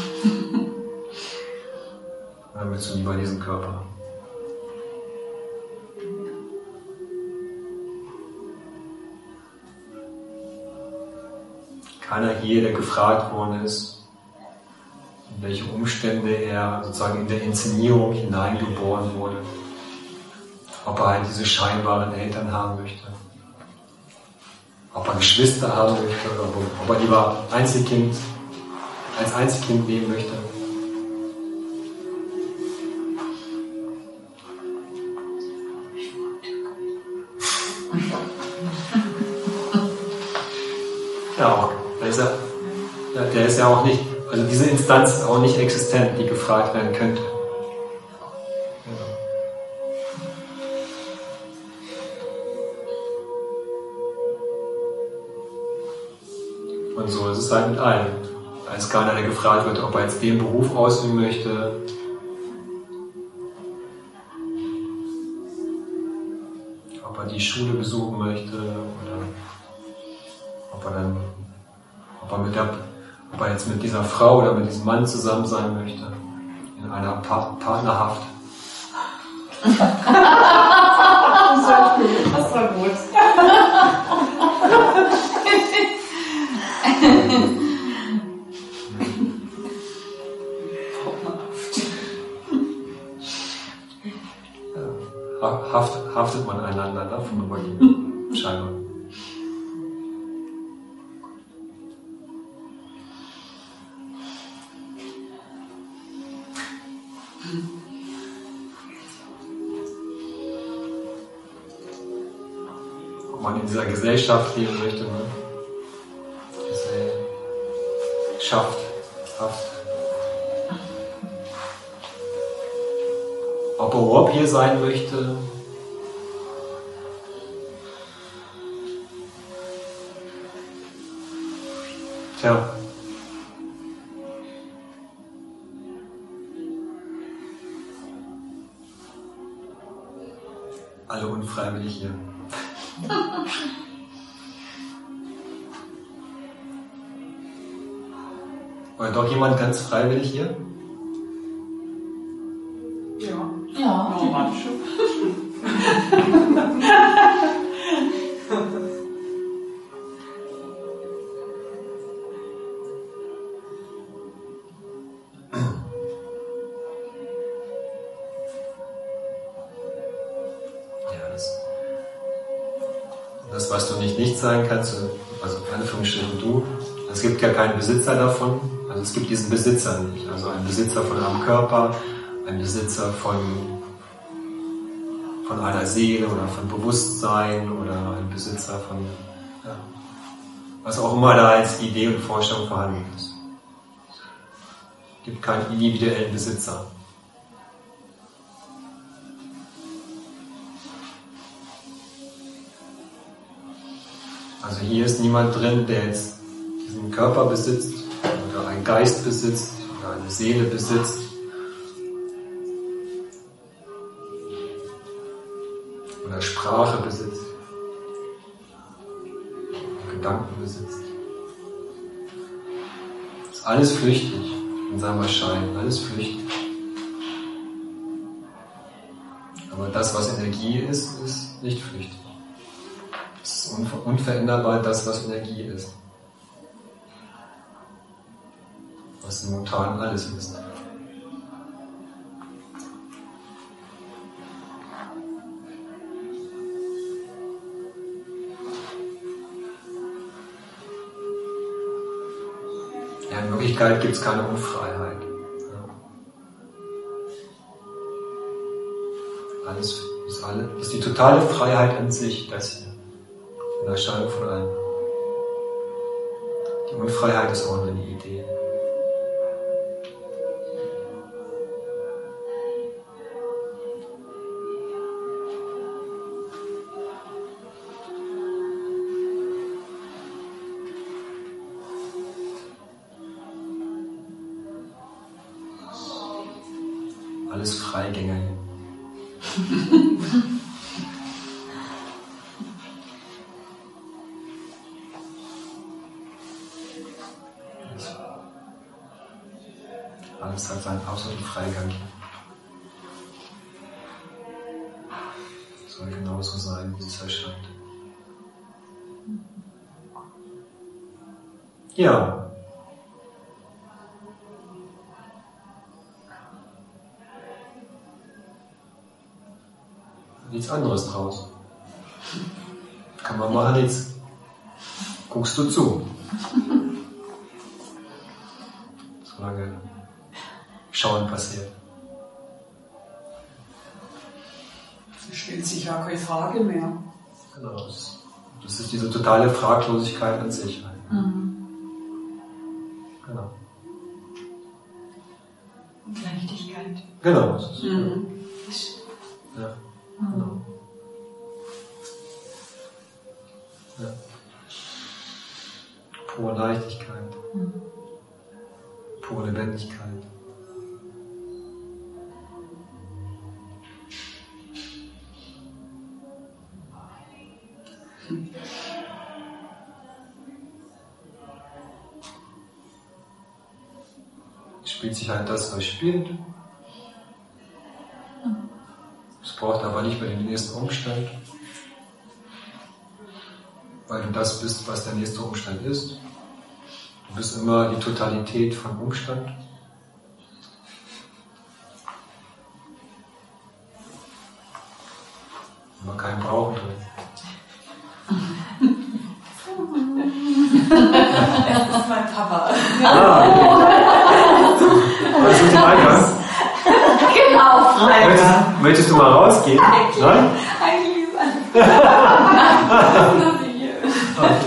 Oder willst du lieber diesen Körper haben? Keiner hier, der gefragt worden ist, in welche Umstände er sozusagen in der Inszenierung hineingeboren wurde. Ob er halt diese scheinbaren Eltern haben möchte. Ob er Geschwister haben möchte oder ob er lieber Einzelkind, als Einzelkind leben möchte. Ja, auch. Der ist ja auch nicht, also diese Instanz ist auch nicht existent, die gefragt werden könnte. Und so ist es halt mit allen. Da ist keiner, der gefragt wird, ob er jetzt den Beruf ausüben möchte. Ob er die Schule besuchen möchte oder ob er jetzt mit dieser Frau oder mit diesem Mann zusammen sein möchte. In einer Partnerschaft. Das war gut. Haftet man einander davon übergeben. Scheinbar. Ob man in dieser Gesellschaft leben möchte, ne? Gesellschaft. Ob er überhaupt hier sein möchte. Tja. Alle unfreiwillig hier. War doch jemand ganz freiwillig hier? Ja. Manche. Das, was du nicht sein kannst, also in Anführungsstrichen du, es gibt ja keinen Besitzer davon, also es gibt diesen Besitzer nicht, also einen Besitzer von einem Körper, einen Besitzer von einer Seele oder von Bewusstsein oder ein Besitzer von, ja, was auch immer da als Idee und Vorstellung vorhanden ist. Es gibt keinen individuellen Besitzer. Also hier ist niemand drin, der jetzt diesen Körper besitzt oder einen Geist besitzt oder eine Seele besitzt. Oder Sprache besitzt. Oder Gedanken besitzt. Das ist alles flüchtig in seinem Erscheinen, alles flüchtig. Aber das, was Energie ist, ist nicht flüchtig. Es ist unveränderbar das, was Energie ist. Was momentan alles ist. Wirklichkeit gibt es keine Unfreiheit. Alles ist die totale Freiheit an sich, das hier. In Erscheinung von allem. Die Unfreiheit ist auch nur eine Idee. Alles Freigänger hier. Alles hat seinen absoluten Freigang hier. Soll genauso sein, wie es erscheint. Ja. Nichts anderes draus. Kann man machen, nichts. Guckst du zu. Solange Schauen passiert. Es stellt sich ja keine Frage mehr. Genau. Das ist diese totale Fraglosigkeit an sich. Genau. Und Leichtigkeit. Genau. Das ist, ja. Genau. Ja. Pure Leichtigkeit. Pure Lebendigkeit. Spielt sich halt das, was spielt. Es braucht aber nicht mehr den nächsten Umstand, weil du das bist, was der nächste Umstand ist. Du bist immer die Totalität von Umstand. Aber kein Brauchen drin. Das ist mein Papa. Was ist im Eingang? Genau, Freigang. Möchtest du mal rausgehen? Nein? Eigentlich ist alles. Okay.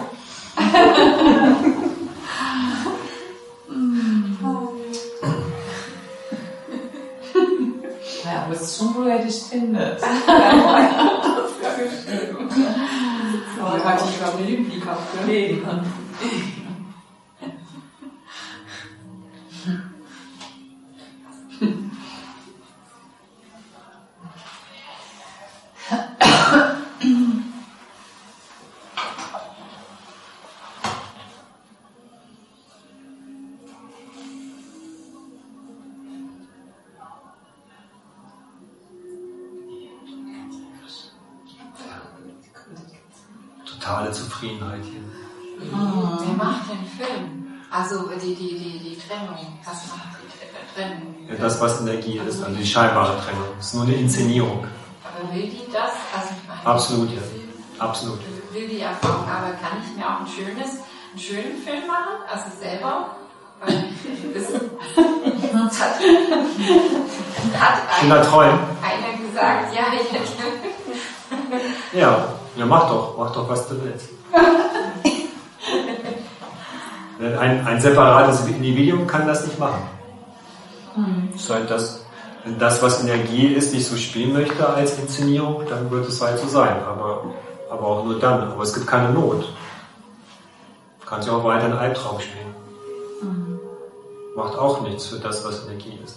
Ja, aber es ist schon poetisch findet. Aber hatte ich glaube einen Blick auf, Nee. Totale Zufriedenheit hier. Wer macht den Film? Also die Trennung. Was macht die Trennung? Ja, das, was Energie ist, also die scheinbare Trennung. Das ist nur eine Inszenierung. Aber will die das? Also ich meine, Absolut, ja. Absolut. Will die Erfahrung, aber kann ich mir auch einen schönen Film machen? Also selber? Weil das hat Schöner Träumen. einer gesagt, ja, ich hätte. Ja, mach doch, was du willst. Ein separates Individuum kann das nicht machen. Das ist halt wenn das, was Energie ist, nicht so spielen möchte als Inszenierung, dann wird es halt so sein. Aber auch nur dann. Aber es gibt keine Not. Du kannst ja auch weiter einen Albtraum spielen. Macht auch nichts für das, was Energie ist.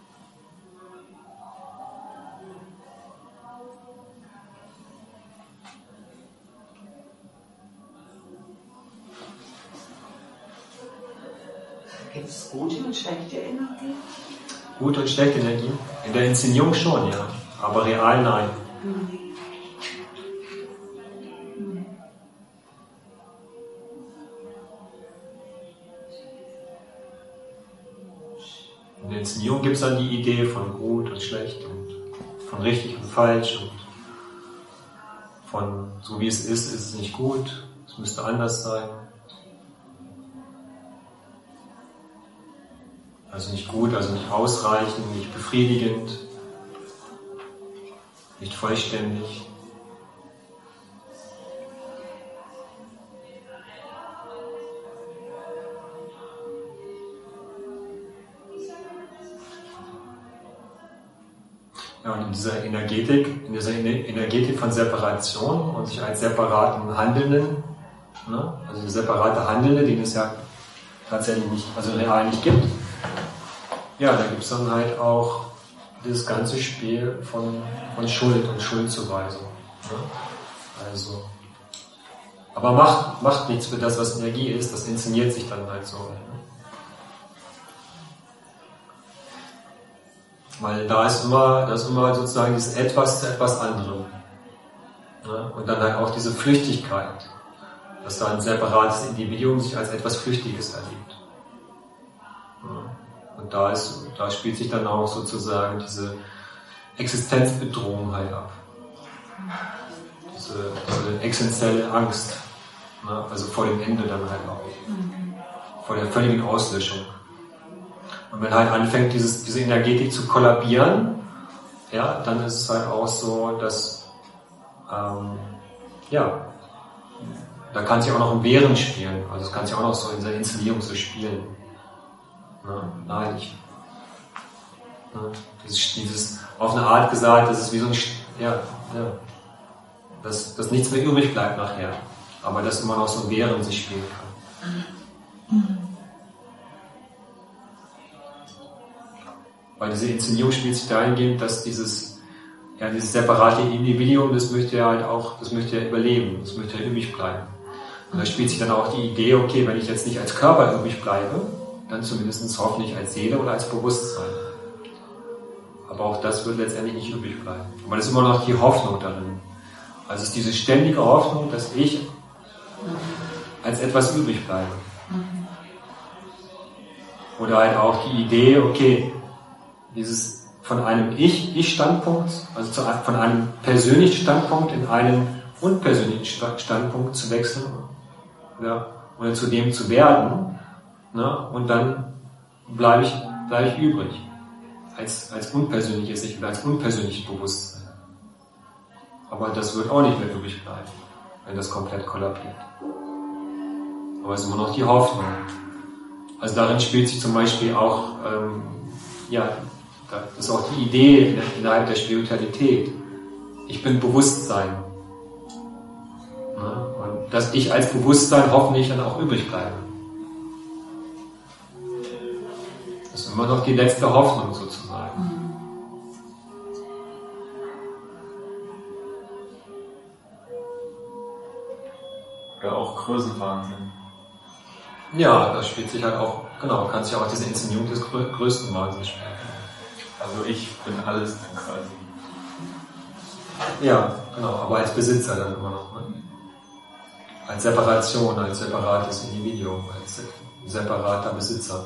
Gibt es gute und schlechte Energie? Gute und schlechte Energie? In der Inszenierung schon, ja. Aber real nein. In der Inszenierung gibt es dann die Idee von gut und schlecht und von richtig und falsch und von so wie es ist es nicht gut, es müsste anders sein. Also nicht gut, also nicht ausreichend, nicht befriedigend, nicht vollständig. Ja, und in dieser Energetik von Separation und sich als separaten Handelnden, ne, also der separate Handelnde, den es ja tatsächlich nicht, also real nicht gibt, ja, da gibt es dann halt auch das ganze Spiel von Schuld und Schuldzuweisung. Ne? Also, aber macht nichts für das, was Energie ist, das inszeniert sich dann halt so. Ne? Weil da ist immer sozusagen dieses Etwas zu etwas anderem. Ne? Und dann halt auch diese Flüchtigkeit, dass da ein separates Individuum sich als etwas Flüchtiges erlebt. Ne? Und da spielt sich dann auch sozusagen diese Existenzbedrohung halt ab. Diese existenzielle Angst, ne? Also vor dem Ende dann halt auch. Vor der völligen Auslöschung. Und wenn halt anfängt, diese Energetik zu kollabieren, ja, dann ist es halt auch so, dass, ja, da kann sich auch noch ein Wehren spielen. Also es kann sich auch noch so in dieser Inszenierung so spielen. Ne? Nein, dieses auf eine Art gesagt, das ist wie so ein, dass nichts mehr übrig bleibt nachher. Aber dass immer noch so ein Wehren sich spielen kann. Weil diese Inszenierung spielt sich dahingehend, dass dieses separate Individuum, das möchte ja überleben, das möchte ja übrig bleiben. Und da spielt sich dann auch die Idee, okay, wenn ich jetzt nicht als Körper übrig bleibe, dann zumindest hoffentlich als Seele oder als Bewusstsein. Aber auch das wird letztendlich nicht übrig bleiben. Aber das ist immer noch die Hoffnung darin. Also es ist diese ständige Hoffnung, dass ich als etwas übrig bleibe. Oder halt auch die Idee, okay, dieses von einem Ich-Standpunkt, also von einem persönlichen Standpunkt in einen unpersönlichen Standpunkt zu wechseln, ja, oder zu dem zu werden, ne, und dann bleibe ich übrig als unpersönliches Ich oder als unpersönliches Bewusstsein. Aber das wird auch nicht mehr übrig bleiben, wenn das komplett kollabiert. Aber es ist immer noch die Hoffnung. Also darin spielt sich zum Beispiel auch, das ist auch die Idee innerhalb der Spiritualität. Ich bin Bewusstsein. Ne? Und dass ich als Bewusstsein hoffentlich dann auch übrig bleibe. Das ist immer noch die letzte Hoffnung sozusagen. Oder auch Größenwahnsinn. Ja, das spielt sich halt auch, genau, kann sich auch diese Inszenierung des größten Wahnsinns spielen. Also ich bin alles dann quasi. Ja, genau, aber als Besitzer dann immer noch. Ne? Als Separation, als separates Individuum, als separater Besitzer.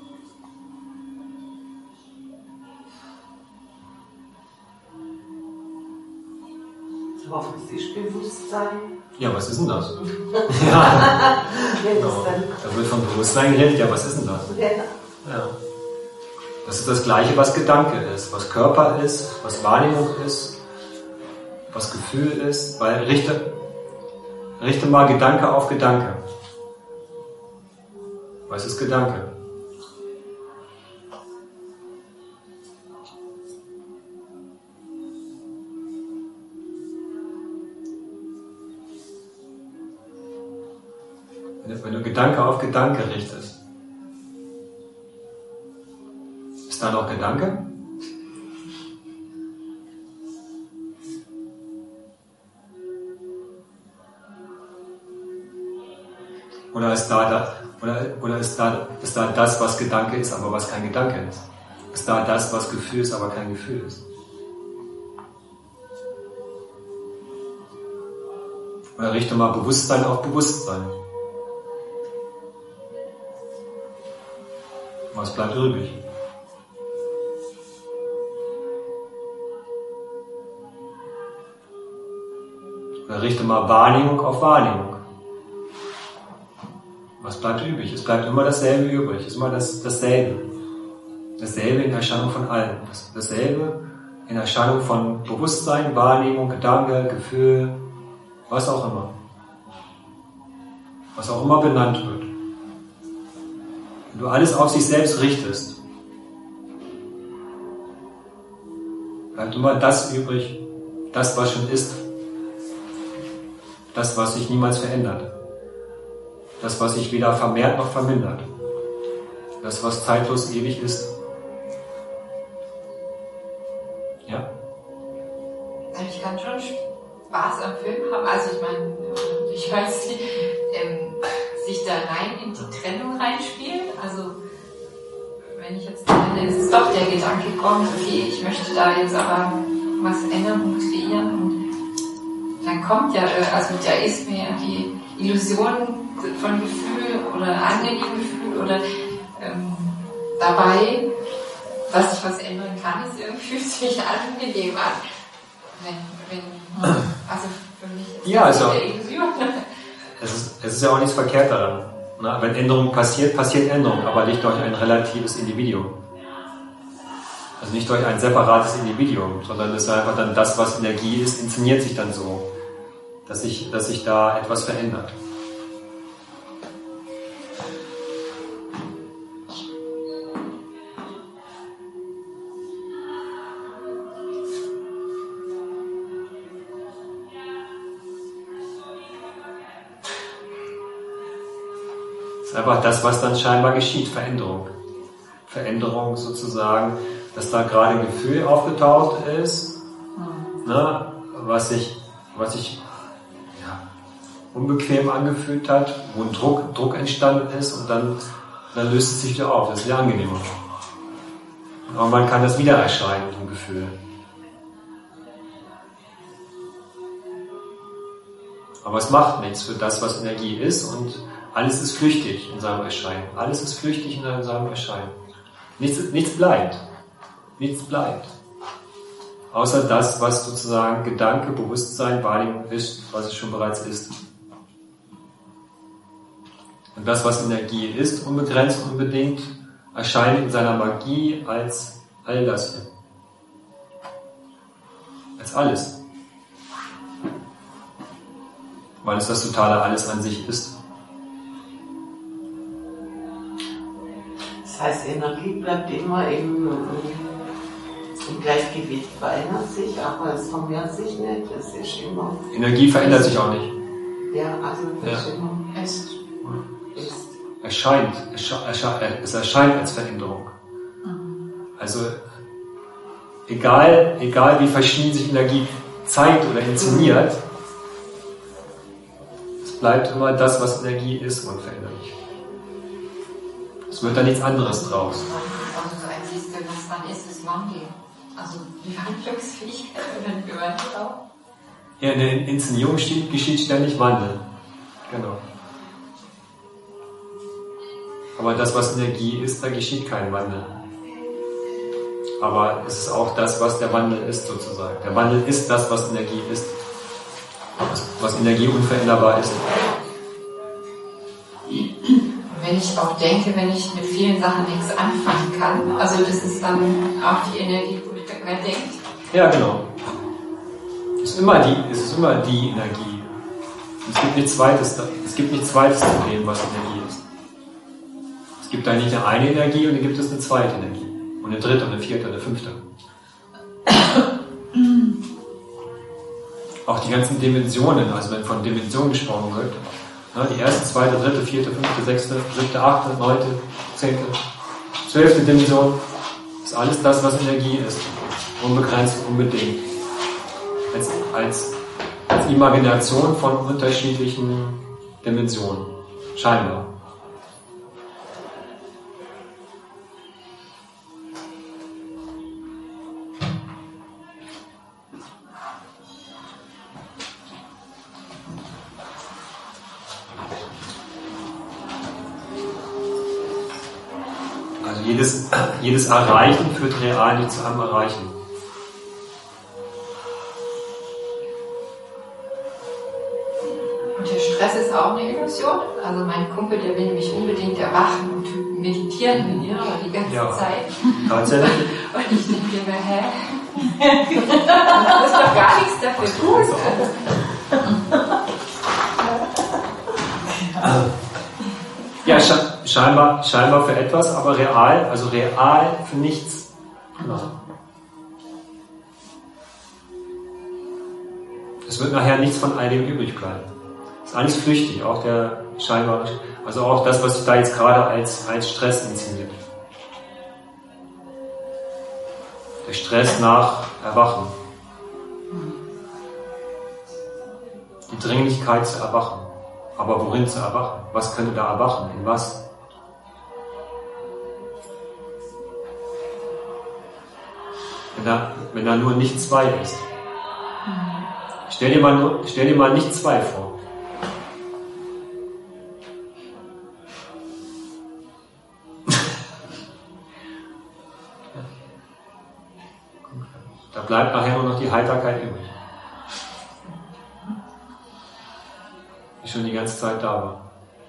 Was ist Bewusstsein? Ja, was ist denn das? Ja, genau. Dann Da wird von Bewusstsein geredet, ja, was ist denn das? Ja. Das ist das Gleiche, was Gedanke ist, was Körper ist, was Wahrnehmung ist, was Gefühl ist, weil richte mal Gedanke auf Gedanke. Was ist Gedanke? Wenn du Gedanke auf Gedanke richtest, ist da noch Gedanke? Oder ist da das, was Gedanke ist, aber was kein Gedanke ist? Ist da das, was Gefühl ist, aber kein Gefühl ist? Oder richte mal Bewusstsein auf Bewusstsein. Was bleibt übrig? Oder richte mal Wahrnehmung auf Wahrnehmung. Was bleibt übrig? Es bleibt immer dasselbe übrig, es ist immer dasselbe. Dasselbe in Erscheinung von allem. Dasselbe in Erscheinung von Bewusstsein, Wahrnehmung, Gedanke, Gefühl, was auch immer. Was auch immer benannt wird. Wenn du alles auf sich selbst richtest, bleibt immer das übrig, das, was schon ist. Das, was sich niemals verändert. Das, was sich weder vermehrt noch vermindert. Das, was zeitlos ewig ist. Ja? Ich kann schon Spaß am Film haben. Also ich meine, ich weiß nicht, sich da rein in die Trennung reinspielen. Also wenn ich jetzt dann ist doch der Gedanke kommt, okay, ich möchte da jetzt aber was ändern und kreieren. Und dann kommt ja, also da ist mir die Illusion von Gefühl oder angenehmen Gefühl oder dabei, dass ich was ändern kann, ist irgendwie fühlt sich angenehm an. Also für mich ist ja, das also, eine Illusion. Es ist ja auch nichts verkehrt daran. Ne? Wenn Änderung passiert, passiert Änderung, aber nicht durch ein relatives Individuum. Also nicht durch ein separates Individuum, sondern es ist einfach dann das, was Energie ist, inszeniert sich dann so, dass sich da etwas verändert. Das ist einfach das, was dann scheinbar geschieht, Veränderung. Veränderung sozusagen, dass da gerade ein Gefühl aufgetaucht ist, ne, was sich ja, unbequem angefühlt hat, wo ein Druck entstanden ist und dann löst es sich wieder auf, das ist wieder angenehmer. Aber man kann das wieder erscheinen, ein Gefühl. Aber es macht nichts für das, was Energie ist und alles ist flüchtig in seinem Erscheinen. Alles ist flüchtig in seinem Erscheinen. Nichts bleibt. Nichts bleibt. Außer das, was sozusagen Gedanke, Bewusstsein, Wahrnehmung ist, was es schon bereits ist. Und das, was Energie ist, unbegrenzt, unbedingt, erscheint in seiner Magie als all das hier. Als alles. Weil es das totale Alles an sich ist. Das heißt, Energie bleibt immer im Gleichgewicht, verändert sich, aber es vermehrt sich nicht, es ist immer... Energie verändert sich auch nicht. Ja, also es ist immer... Ist. Es erscheint als Veränderung. Also egal wie verschieden sich Energie zeigt oder inszeniert, es bleibt immer das, was Energie ist, unveränderlich. Es wird da nichts anderes draus. Also das Einzige, was dann ist Wandel. Also die Handlungsfähigkeit oder die Wandel auch. Ja, in der Inszenierung geschieht ständig Wandel. Genau. Aber das, was Energie ist, da geschieht kein Wandel. Aber es ist auch das, was der Wandel ist, sozusagen. Der Wandel ist das, was Energie ist. Was Energie unveränderbar ist. Wenn ich auch denke, wenn ich mit vielen Sachen nichts anfangen kann, also das ist dann auch die Energie, wo ich wer denkt. Ja, genau. Es ist immer die Energie. Es gibt nichts Zweites zu dem, was Energie ist. Es gibt da nicht eine Energie und dann gibt es eine zweite Energie. Und eine dritte und eine vierte und eine fünfte. Auch die ganzen Dimensionen, also wenn von Dimensionen gesprochen wird, die erste, zweite, dritte, vierte, fünfte, sechste, siebte, achte, neunte, zehnte, 12. Dimension, ist alles das, was Energie ist. Unbegrenzt, unbedingt. Als Imagination von unterschiedlichen Dimensionen. Scheinbar. Jedes Erreichen führt real nicht zu einem Erreichen. Und der Stress ist auch eine Illusion. Also mein Kumpel, der will nämlich unbedingt erwachen und meditieren mit mir, aber die ganze Zeit. Tatsächlich. Und ich denke mir, hä? Du musst doch gar nichts dafür tun. Ja, scheinbar für etwas, aber real, also real für nichts. Genau. Es wird nachher nichts von all dem übrig bleiben. Ist alles flüchtig, auch der scheinbare, also auch das, was sich da jetzt gerade als Stress inszeniert. Der Stress nach Erwachen. Die Dringlichkeit zu erwachen. Aber worin zu erwachen? Was könnte da erwachen? In was? Wenn da nur nicht zwei ist. Stell dir mal nicht zwei vor. Da bleibt nachher nur noch die Heiterkeit übrig. Die schon die ganze Zeit da war.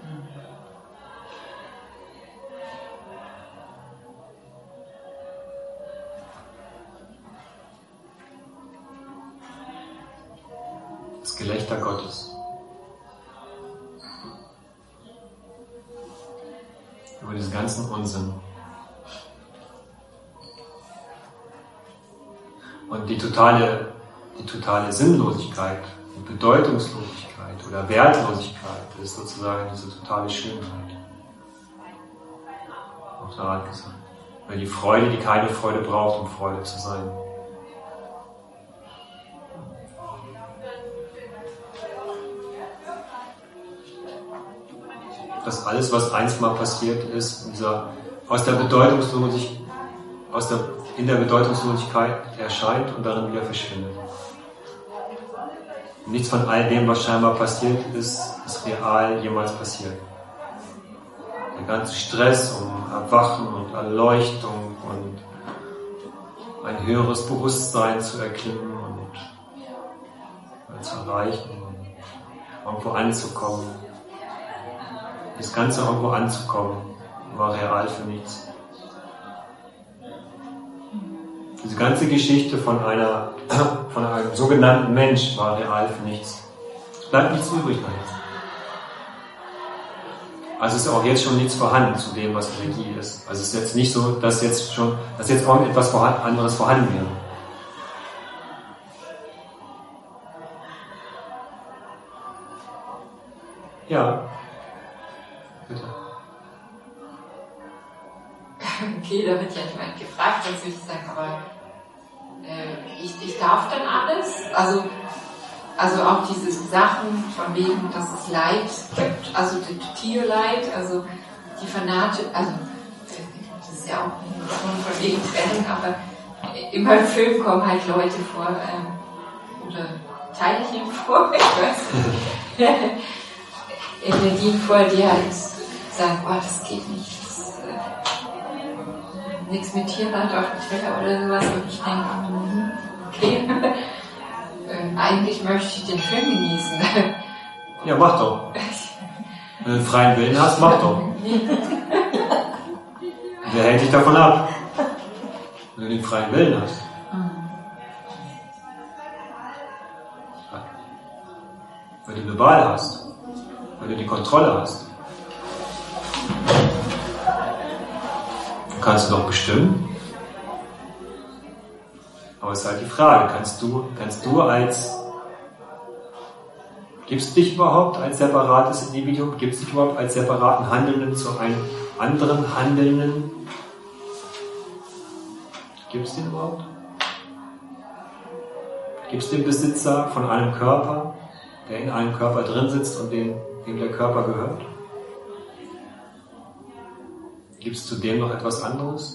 Das Gelächter Gottes. Über diesen ganzen Unsinn. Und die totale Sinnlosigkeit und Bedeutungslosigkeit oder Wertlosigkeit ist sozusagen diese totale Schönheit. Auch der Rat gesagt. Weil die Freude, die keine Freude braucht, um Freude zu sein. Das alles, was einst mal passiert ist, in der Bedeutungslosigkeit erscheint und darin wieder verschwindet. Nichts von all dem, was scheinbar passiert ist real jemals passiert. Der ganze Stress um Erwachen und Erleuchtung und ein höheres Bewusstsein zu erklimmen und zu erreichen und irgendwo anzukommen. Das Ganze irgendwo anzukommen, war real für nichts. Diese ganze Geschichte von einem sogenannten Mensch war real für nichts. Es bleibt nichts übrig mehr. Also ist auch jetzt schon nichts vorhanden zu dem, was Energie ist. Also es ist jetzt nicht so, dass jetzt irgendetwas anderes vorhanden wäre. Ja. Bitte. Okay, da wird ja jemand gefragt, was würde ich sagen, aber ich darf dann alles, also auch diese Sachen von wegen, dass es Leid gibt, also das Tierleid, also die Fanate, also das ist ja auch nicht nur von wegen Trennung, aber in meinem Film kommen halt Leute vor, oder teile ich ihn vor, ich weiß nicht, Energien vor, die halt sagen, oh, das geht nicht, nichts mit Tierleid auf die Twitter oder sowas, und ich denke, okay, eigentlich möchte ich den Film genießen. Ja, mach doch. Wenn du einen freien Willen hast, mach doch. Wer hält dich davon ab? Wenn du den freien Willen hast. Wenn du eine Wahl hast. Wenn du die Kontrolle hast. Kannst du doch bestimmen. Aber es ist halt die Frage, gibst du dich überhaupt als separates Individuum, gibst du dich überhaupt als separaten Handelnden zu einem anderen Handelnden? Gibst du den überhaupt? Gibst du den Besitzer von einem Körper, der in einem Körper drin sitzt und dem der Körper gehört? Gibst du dem noch etwas anderes?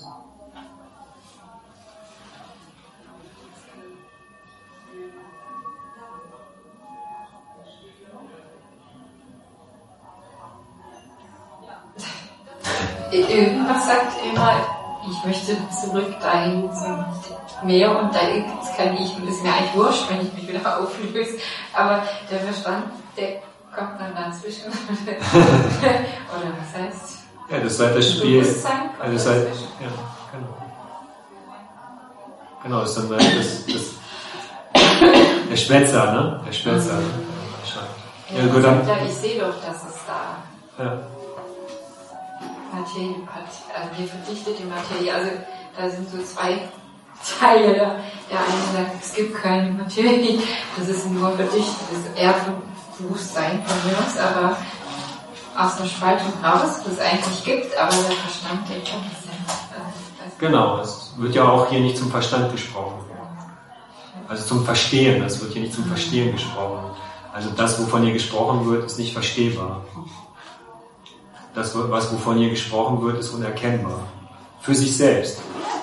Irgendwas sagt immer, ich möchte zurück dahin zum Meer und da gibt es kein Ich und es ist mir eigentlich wurscht, wenn ich mich wieder auflöse. Aber der Verstand, der kommt dann dazwischen? Oder was heißt? Ja, das ist halt das Spiel. Bewusstsein kommt Also das ist halt, dazwischen. ja, genau. Genau, das ist dann halt der Schwätzer, ne? Der Schwätzer. Ja, Ja, gut, dann. ja, ich sehe doch, dass es da Ja. Materie hat, also die verdichtete Materie, also da sind so zwei Teile. Der eine sagt, es gibt keine Materie, das ist nur verdichtetes Erdbewusstsein von mir aus, aber aus einer Spaltung raus, das es eigentlich gibt, aber der Verstand, der kann es nicht. Genau, es wird ja auch hier nicht zum Verstand gesprochen. Also zum Verstehen, es wird hier nicht zum Verstehen gesprochen. Also das, wovon hier gesprochen wird, ist nicht verstehbar. Das, wovon hier gesprochen wird, ist unerkennbar. Für sich selbst.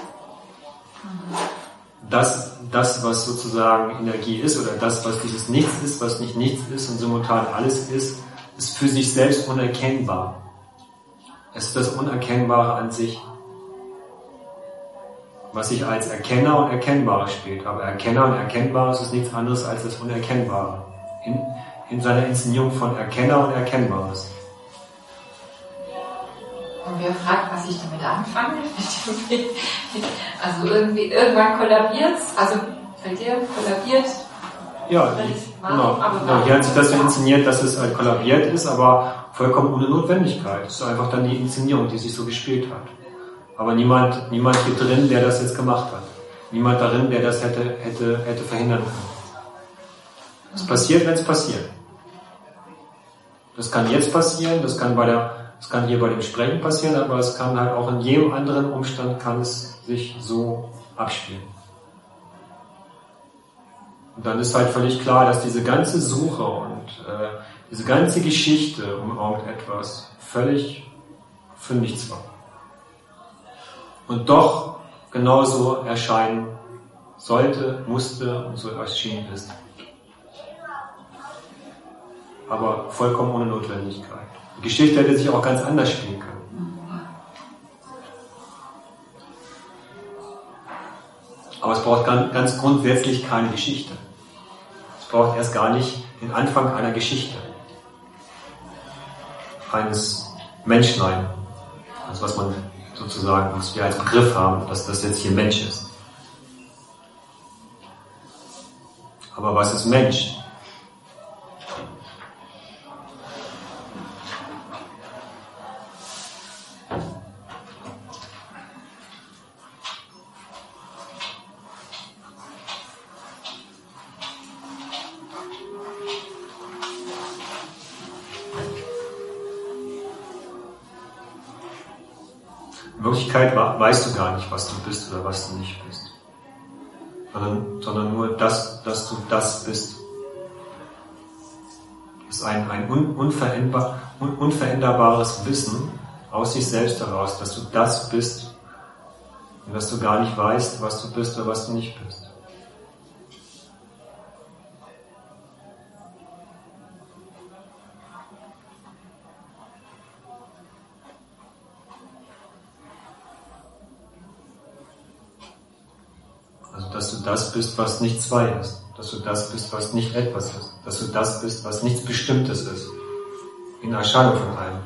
Das, was sozusagen Energie ist, oder das, was dieses Nichts ist, was nicht nichts ist und simultan alles ist für sich selbst unerkennbar. Es ist das Unerkennbare an sich, was sich als Erkenner und Erkennbares spielt. Aber Erkenner und Erkennbares ist nichts anderes als das Unerkennbare. In seiner Inszenierung von Erkenner und Erkennbares. Und wer fragt, was ich damit anfange? Also irgendwann kollabiert es, also bei dir kollabiert. Ja, genau. Hier hat sich das so inszeniert, dass es halt kollabiert ist, aber vollkommen ohne Notwendigkeit. Es ist einfach dann die Inszenierung, die sich so gespielt hat. Aber niemand hier drin, der das jetzt gemacht hat. Niemand darin, der das hätte verhindern können. Es passiert, wenn es passiert. Das kann jetzt passieren, das kann hier bei dem Sprechen passieren, aber es kann halt auch in jedem anderen Umstand kann es sich so abspielen. Und dann ist halt völlig klar, dass diese ganze Suche und diese ganze Geschichte um irgendetwas völlig für nichts war. Und doch genauso erscheinen sollte, musste und so erschienen ist. Aber vollkommen ohne Notwendigkeit. Die Geschichte hätte sich auch ganz anders spielen können. Aber es braucht ganz grundsätzlich keine Geschichte. Es braucht erst gar nicht den Anfang einer Geschichte. Eines Menschlein. Also was man sozusagen, was wir als Begriff haben, dass das jetzt hier Mensch ist. Aber was ist Mensch? In Wirklichkeit weißt du gar nicht, was du bist oder was du nicht bist. Sondern nur, dass du das bist. Das ist ein unveränderbares Wissen aus sich selbst heraus, dass du das bist und dass du gar nicht weißt, was du bist oder was du nicht bist. Dass du das bist, was nicht zwei ist. Dass du das bist, was nicht etwas ist. Dass du das bist, was nichts Bestimmtes ist. In Erscheinung von allem.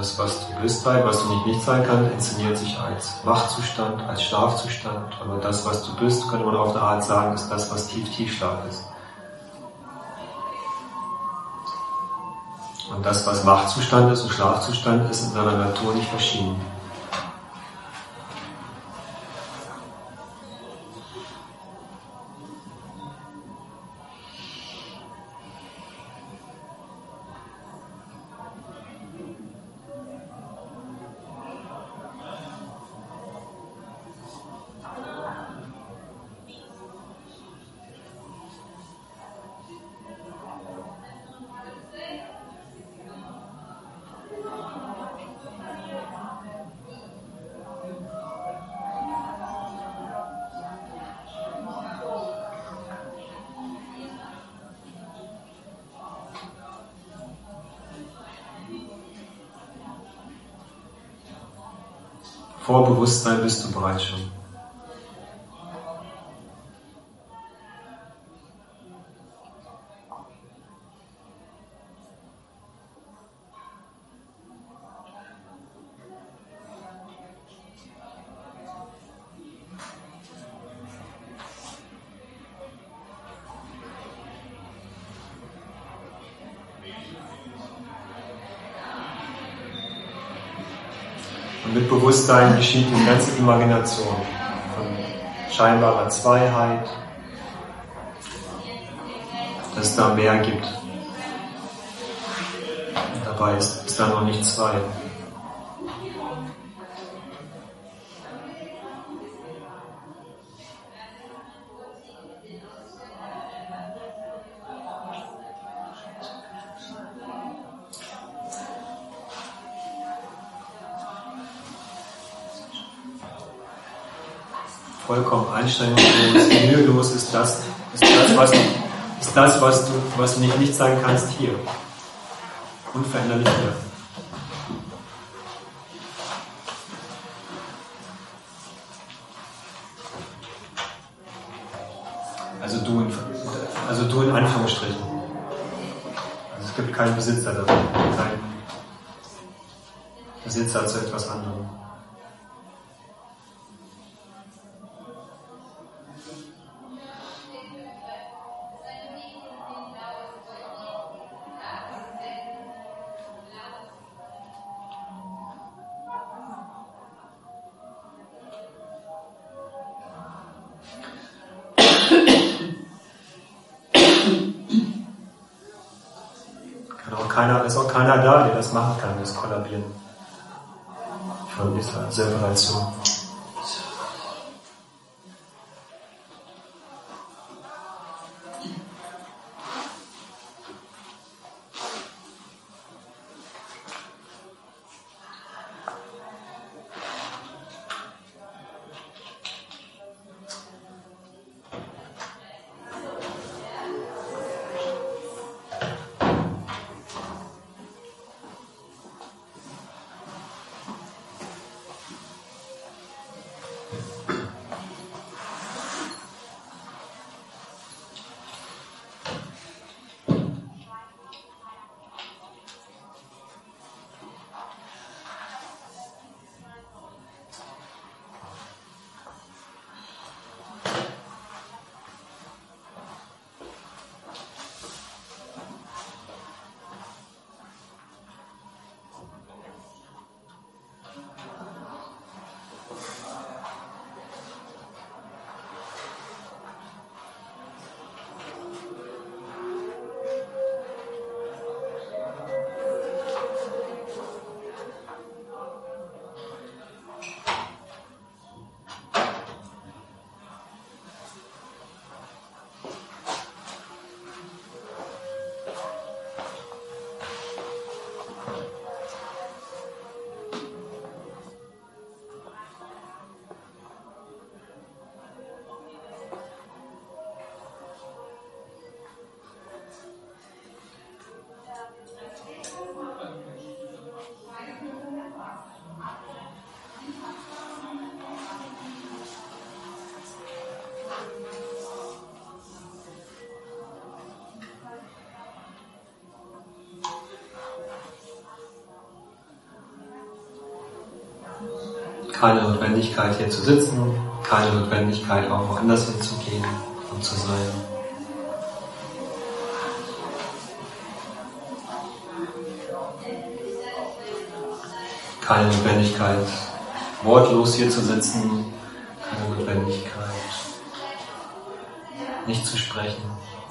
Das, was du bist, was du nicht sein kannst, inszeniert sich als Wachzustand, als Schlafzustand. Aber das, was du bist, könnte man auf eine Art sagen, ist das, was Tiefschlaf ist. Und das, was Wachzustand ist und Schlafzustand ist, in seiner Natur nicht verschieden. Vor Bewusstsein bist du bereits schon. Und mit Bewusstsein geschieht die ganze Imagination von scheinbarer Zweiheit, dass es da mehr gibt. Und dabei ist da noch nicht zwei. Vollkommen einstellungslos, mühelos ist das, was du nicht sein kannst hier. Unveränderlich hier. Also du in Anführungsstrichen. Also es gibt keinen Besitzer davon, keinen Besitzer zu etwas anderem. Ist auch keiner da, der das machen kann, das Kollabieren von dieser Separation. Keine Notwendigkeit hier zu sitzen, keine Notwendigkeit auch woanders hinzugehen und zu sein. Keine Notwendigkeit, wortlos hier zu sitzen, keine Notwendigkeit, nicht zu sprechen.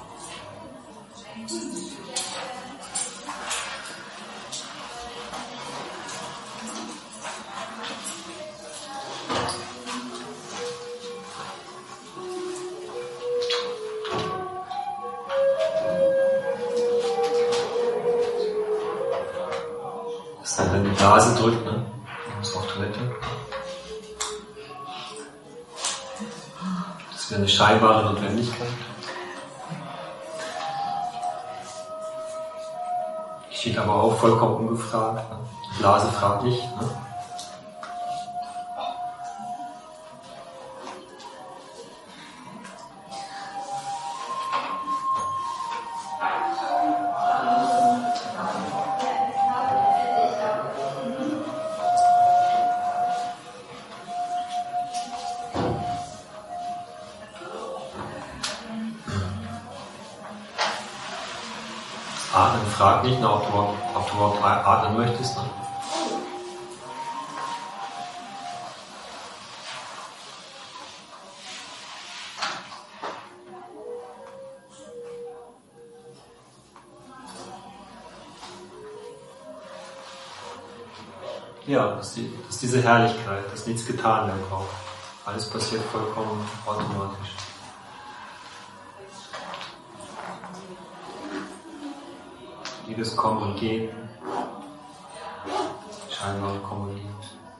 Wenn die Blase drückt, ne? Du musst auf Toilette. Das wäre eine scheinbare Notwendigkeit. Die steht aber auch vollkommen ungefragt. Ne? Die Blase fragt dich. Ne? Atmen fragt nicht, ob du überhaupt atmen möchtest. Ne? Ja, das ist diese Herrlichkeit, dass nichts getan werden braucht. Alles passiert vollkommen automatisch. Jedes Kommen und Gehen, scheinbar Kommen und Gehen.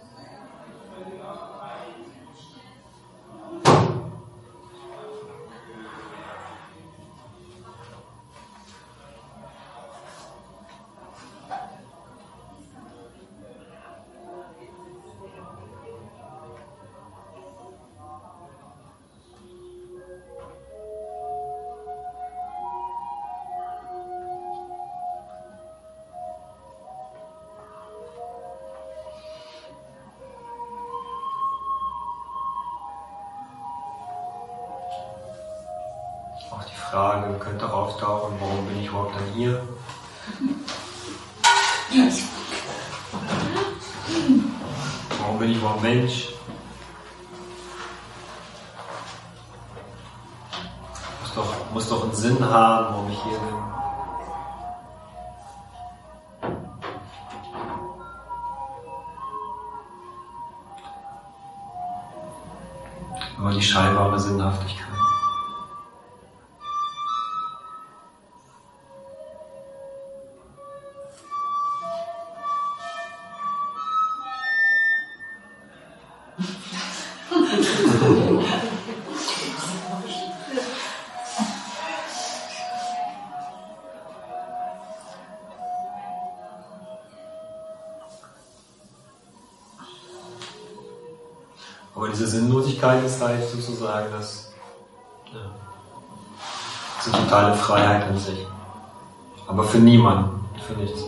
Auch die Frage könnte auftauchen, warum bin ich überhaupt dann hier? Warum bin ich überhaupt Mensch? Muss doch einen Sinn haben, warum ich hier bin. Aber die scheinbare Sinnhaftigkeit. Aber diese Sinnlosigkeit ist halt sozusagen diese totale Freiheit an sich. Aber für niemanden, für nichts.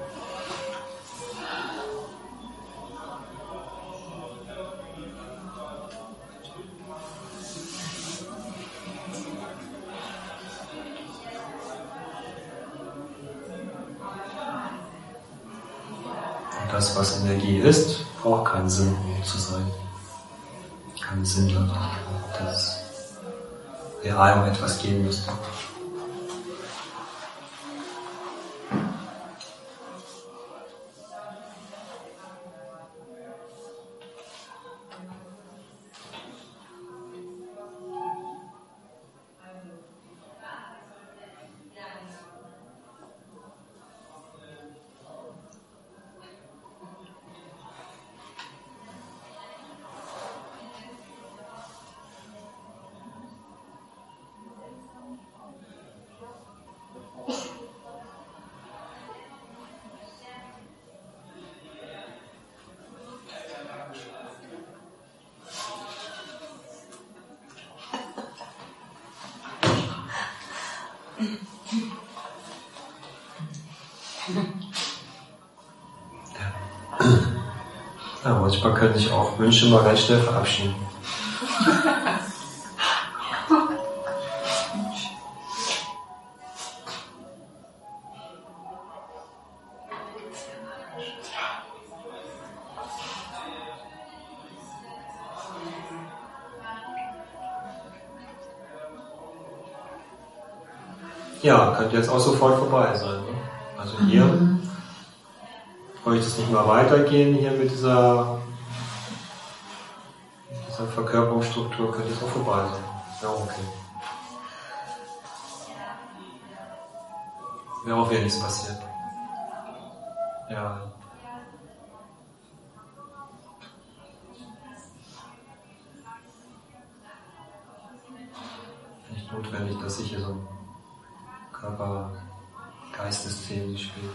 Und das, was Energie ist, braucht keinen Sinn, um zu sein. Keine Sinnhaftigkeit, dass real um etwas gehen müsste. Ja, manchmal können sich auch Wünsche mal ganz schnell verabschieden. Ja, könnte jetzt auch sofort vorbei sein. Ne? Also hier bräuchte es nicht mal weitergehen, hier mit dieser Verkörperungsstruktur könnte es auch vorbei sein. Ja, okay. Wäre auch wieder nichts passiert. Ja. Nicht notwendig, dass sich hier so ein Körper-Geist-System spielt.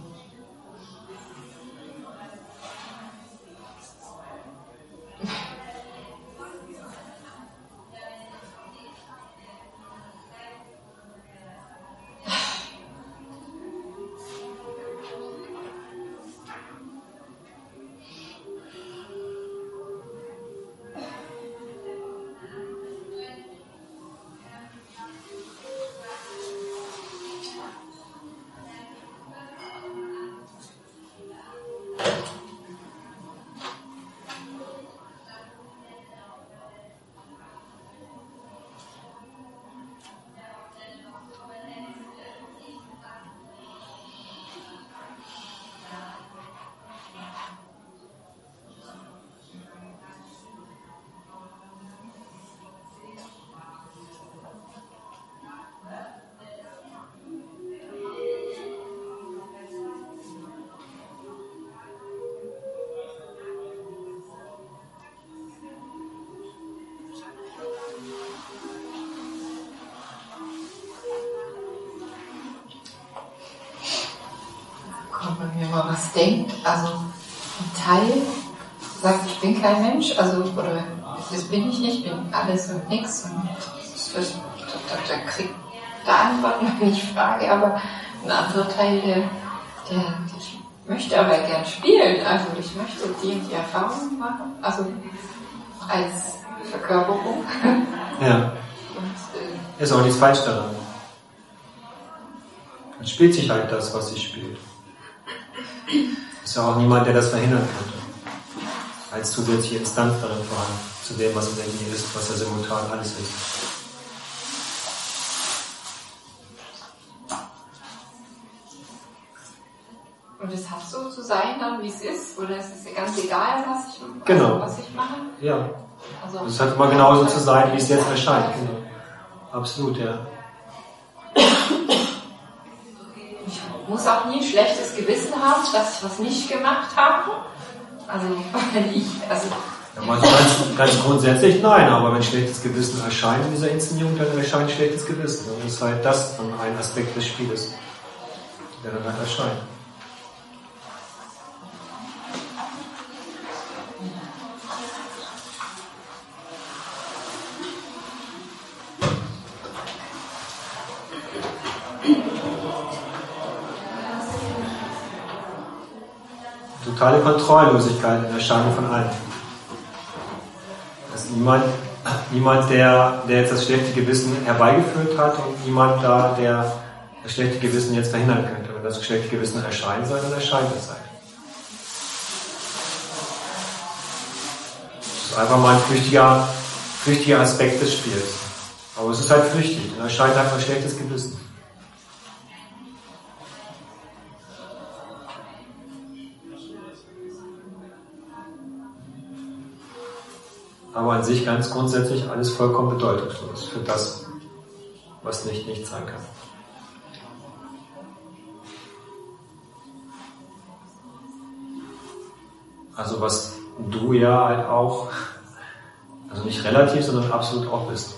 Wenn mir mal was denkt, also ein Teil sagt, ich bin kein Mensch, also oder das bin ich nicht, bin alles und nichts und da kriegt da Antworten, wenn ich frage, aber ein anderer Teil, der ich möchte aber gern spielen, also ich möchte die Erfahrung machen, also als Verkörperung. Ja. Und, ist auch nichts falsch daran. Dann spielt sich halt das, was sie spielt. Ist ja auch niemand, der das verhindern könnte. Als zusätzliche Instanz darin vorhanden, zu dem, was Energie ist, was ja simultan alles ist. und es hat so zu sein, dann wie es ist, oder es ist ja ganz egal, Genau. was ich mache. Ja. Also, es hat immer genauso zu sein, wie es jetzt erscheint. Genau. Absolut, ja. Ich muss auch nie ein schlechtes Gewissen haben, dass ich was nicht gemacht habe. Also, wenn ich, Ja, ganz grundsätzlich nein, aber wenn schlechtes Gewissen erscheint in dieser Inszenierung, dann erscheint schlechtes Gewissen. Und das ist halt das dann ein Aspekt des Spieles, der dann halt erscheint. Totale Kontrolllosigkeit in Erscheinung von allem. Das ist niemand, der jetzt das schlechte Gewissen herbeigeführt hat und niemand da, der das schlechte Gewissen jetzt verhindern könnte. Wenn das schlechte Gewissen erscheinen soll, dann erscheint es halt. Das ist einfach mal ein flüchtiger Aspekt des Spiels. Aber es ist halt flüchtig, dann erscheint einfach ein schlechtes Gewissen. Aber an sich ganz grundsätzlich alles vollkommen bedeutungslos für das, was nicht sein kann. Also was du ja halt auch, also nicht relativ, sondern absolut auch bist.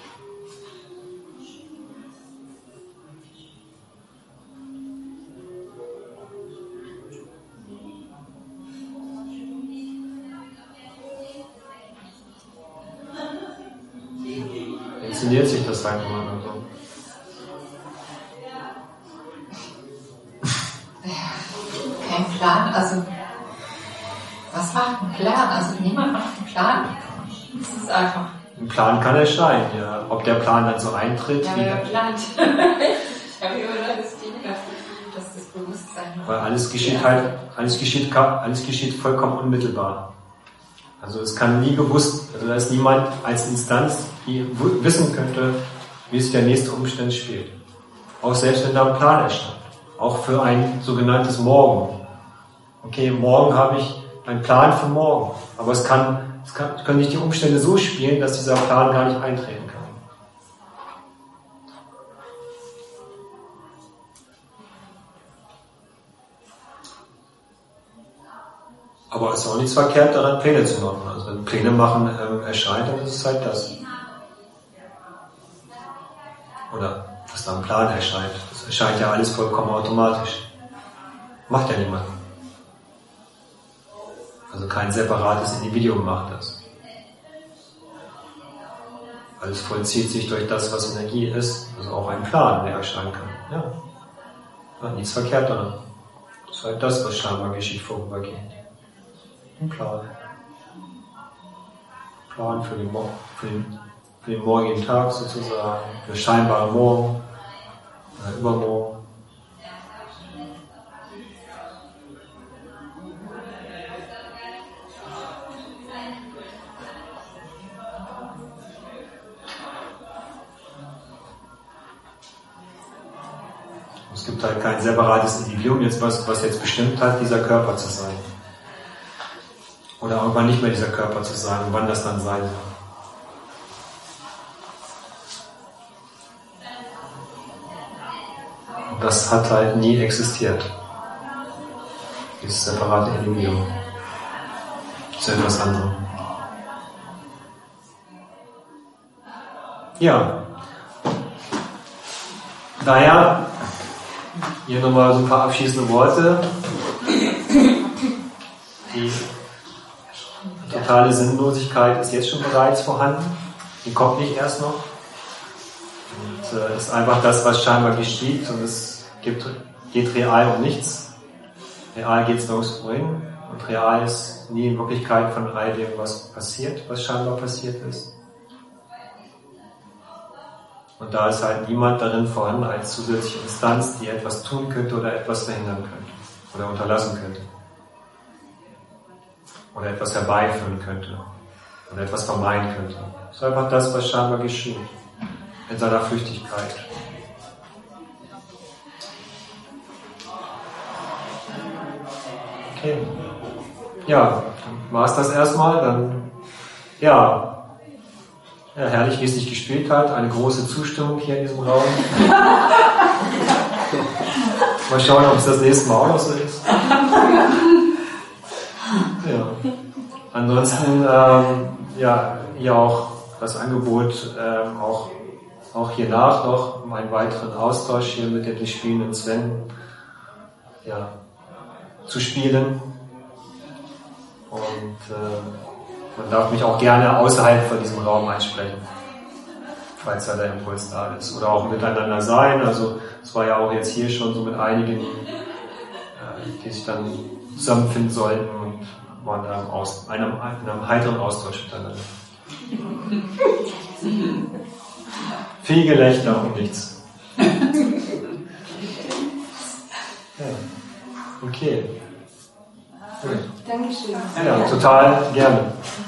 Inszeniert sich das halt immer so. kein Plan, also was Was macht ein Plan? Also niemand macht einen Plan. Es ist einfach. Ein Plan kann erscheinen, ja. Ob der Plan dann so eintritt, Ja, wer plant? Ich habe immer nur das Ding, dass das Bewusstsein. weil alles geschieht vollkommen unmittelbar. Also es kann nie gewusst, also da ist niemand als Instanz, die wissen könnte, wie sich der nächste Umstand spielt. Auch selbst wenn da ein Plan erscheint. Auch für ein sogenanntes Morgen. Okay, morgen habe ich einen Plan für morgen. Aber es können nicht die Umstände so spielen, dass dieser Plan gar nicht eintreten kann. Aber es ist auch nichts verkehrt daran, Pläne zu machen. Also wenn Pläne machen erscheint, dann ist es halt das. Oder dass da ein Plan erscheint. Das erscheint ja alles vollkommen automatisch. Macht ja niemand. Also kein separates Individuum macht das. Alles vollzieht sich durch das, was Energie ist. Also auch ein Plan, der erscheinen kann. Ja. Nichts verkehrt daran. Das ist halt das, was scheinbar geschieht vorübergehend. Ein Plan. Plan für den morgigen Tag sozusagen, für scheinbare Morgen, übermorgen. Es gibt halt kein separates Individuum, was jetzt bestimmt hat, dieser Körper zu sein. Oder irgendwann nicht mehr dieser Körper zu sein und wann das dann sein soll. Und das hat halt nie existiert. Dieses separate Individuum. Das ist etwas anderes. Ja. Daher, hier nochmal so ein paar abschließende Worte. Die totale Sinnlosigkeit ist jetzt schon bereits vorhanden. Die kommt nicht erst noch. Und ist einfach das, was scheinbar geschieht. Und es geht real um nichts. Real geht es nirgendwo hin. Und real ist nie in Wirklichkeit von all dem, was passiert, was scheinbar passiert ist. Und da ist halt niemand darin vorhanden als zusätzliche Instanz, die etwas tun könnte oder etwas verhindern könnte. Oder unterlassen könnte. Oder etwas herbeiführen könnte. Oder etwas vermeiden könnte. Das ist einfach das, was scheinbar geschieht. In seiner Flüchtigkeit. Okay. Ja, dann war es das erstmal. Dann, ja, herrlich, wie es sich gespielt hat. Eine große Zustimmung hier in diesem Raum. Mal schauen, ob es das nächste Mal auch noch so ist. Ja. Ansonsten, ja, hier auch das Angebot, auch hier nach noch, um einen weiteren Austausch hier mit dem spielenden Sven, ja, zu spielen. Und man darf mich auch gerne außerhalb von diesem Raum ansprechen, falls da der Impuls da ist. Oder auch miteinander sein. Also es war ja auch jetzt hier schon so mit einigen, die sich dann zusammenfinden sollten und waren da in einem heiteren Austausch miteinander. Viel Gelächter und nichts. Ja. Okay. Gut. Dankeschön. Ja, total gerne.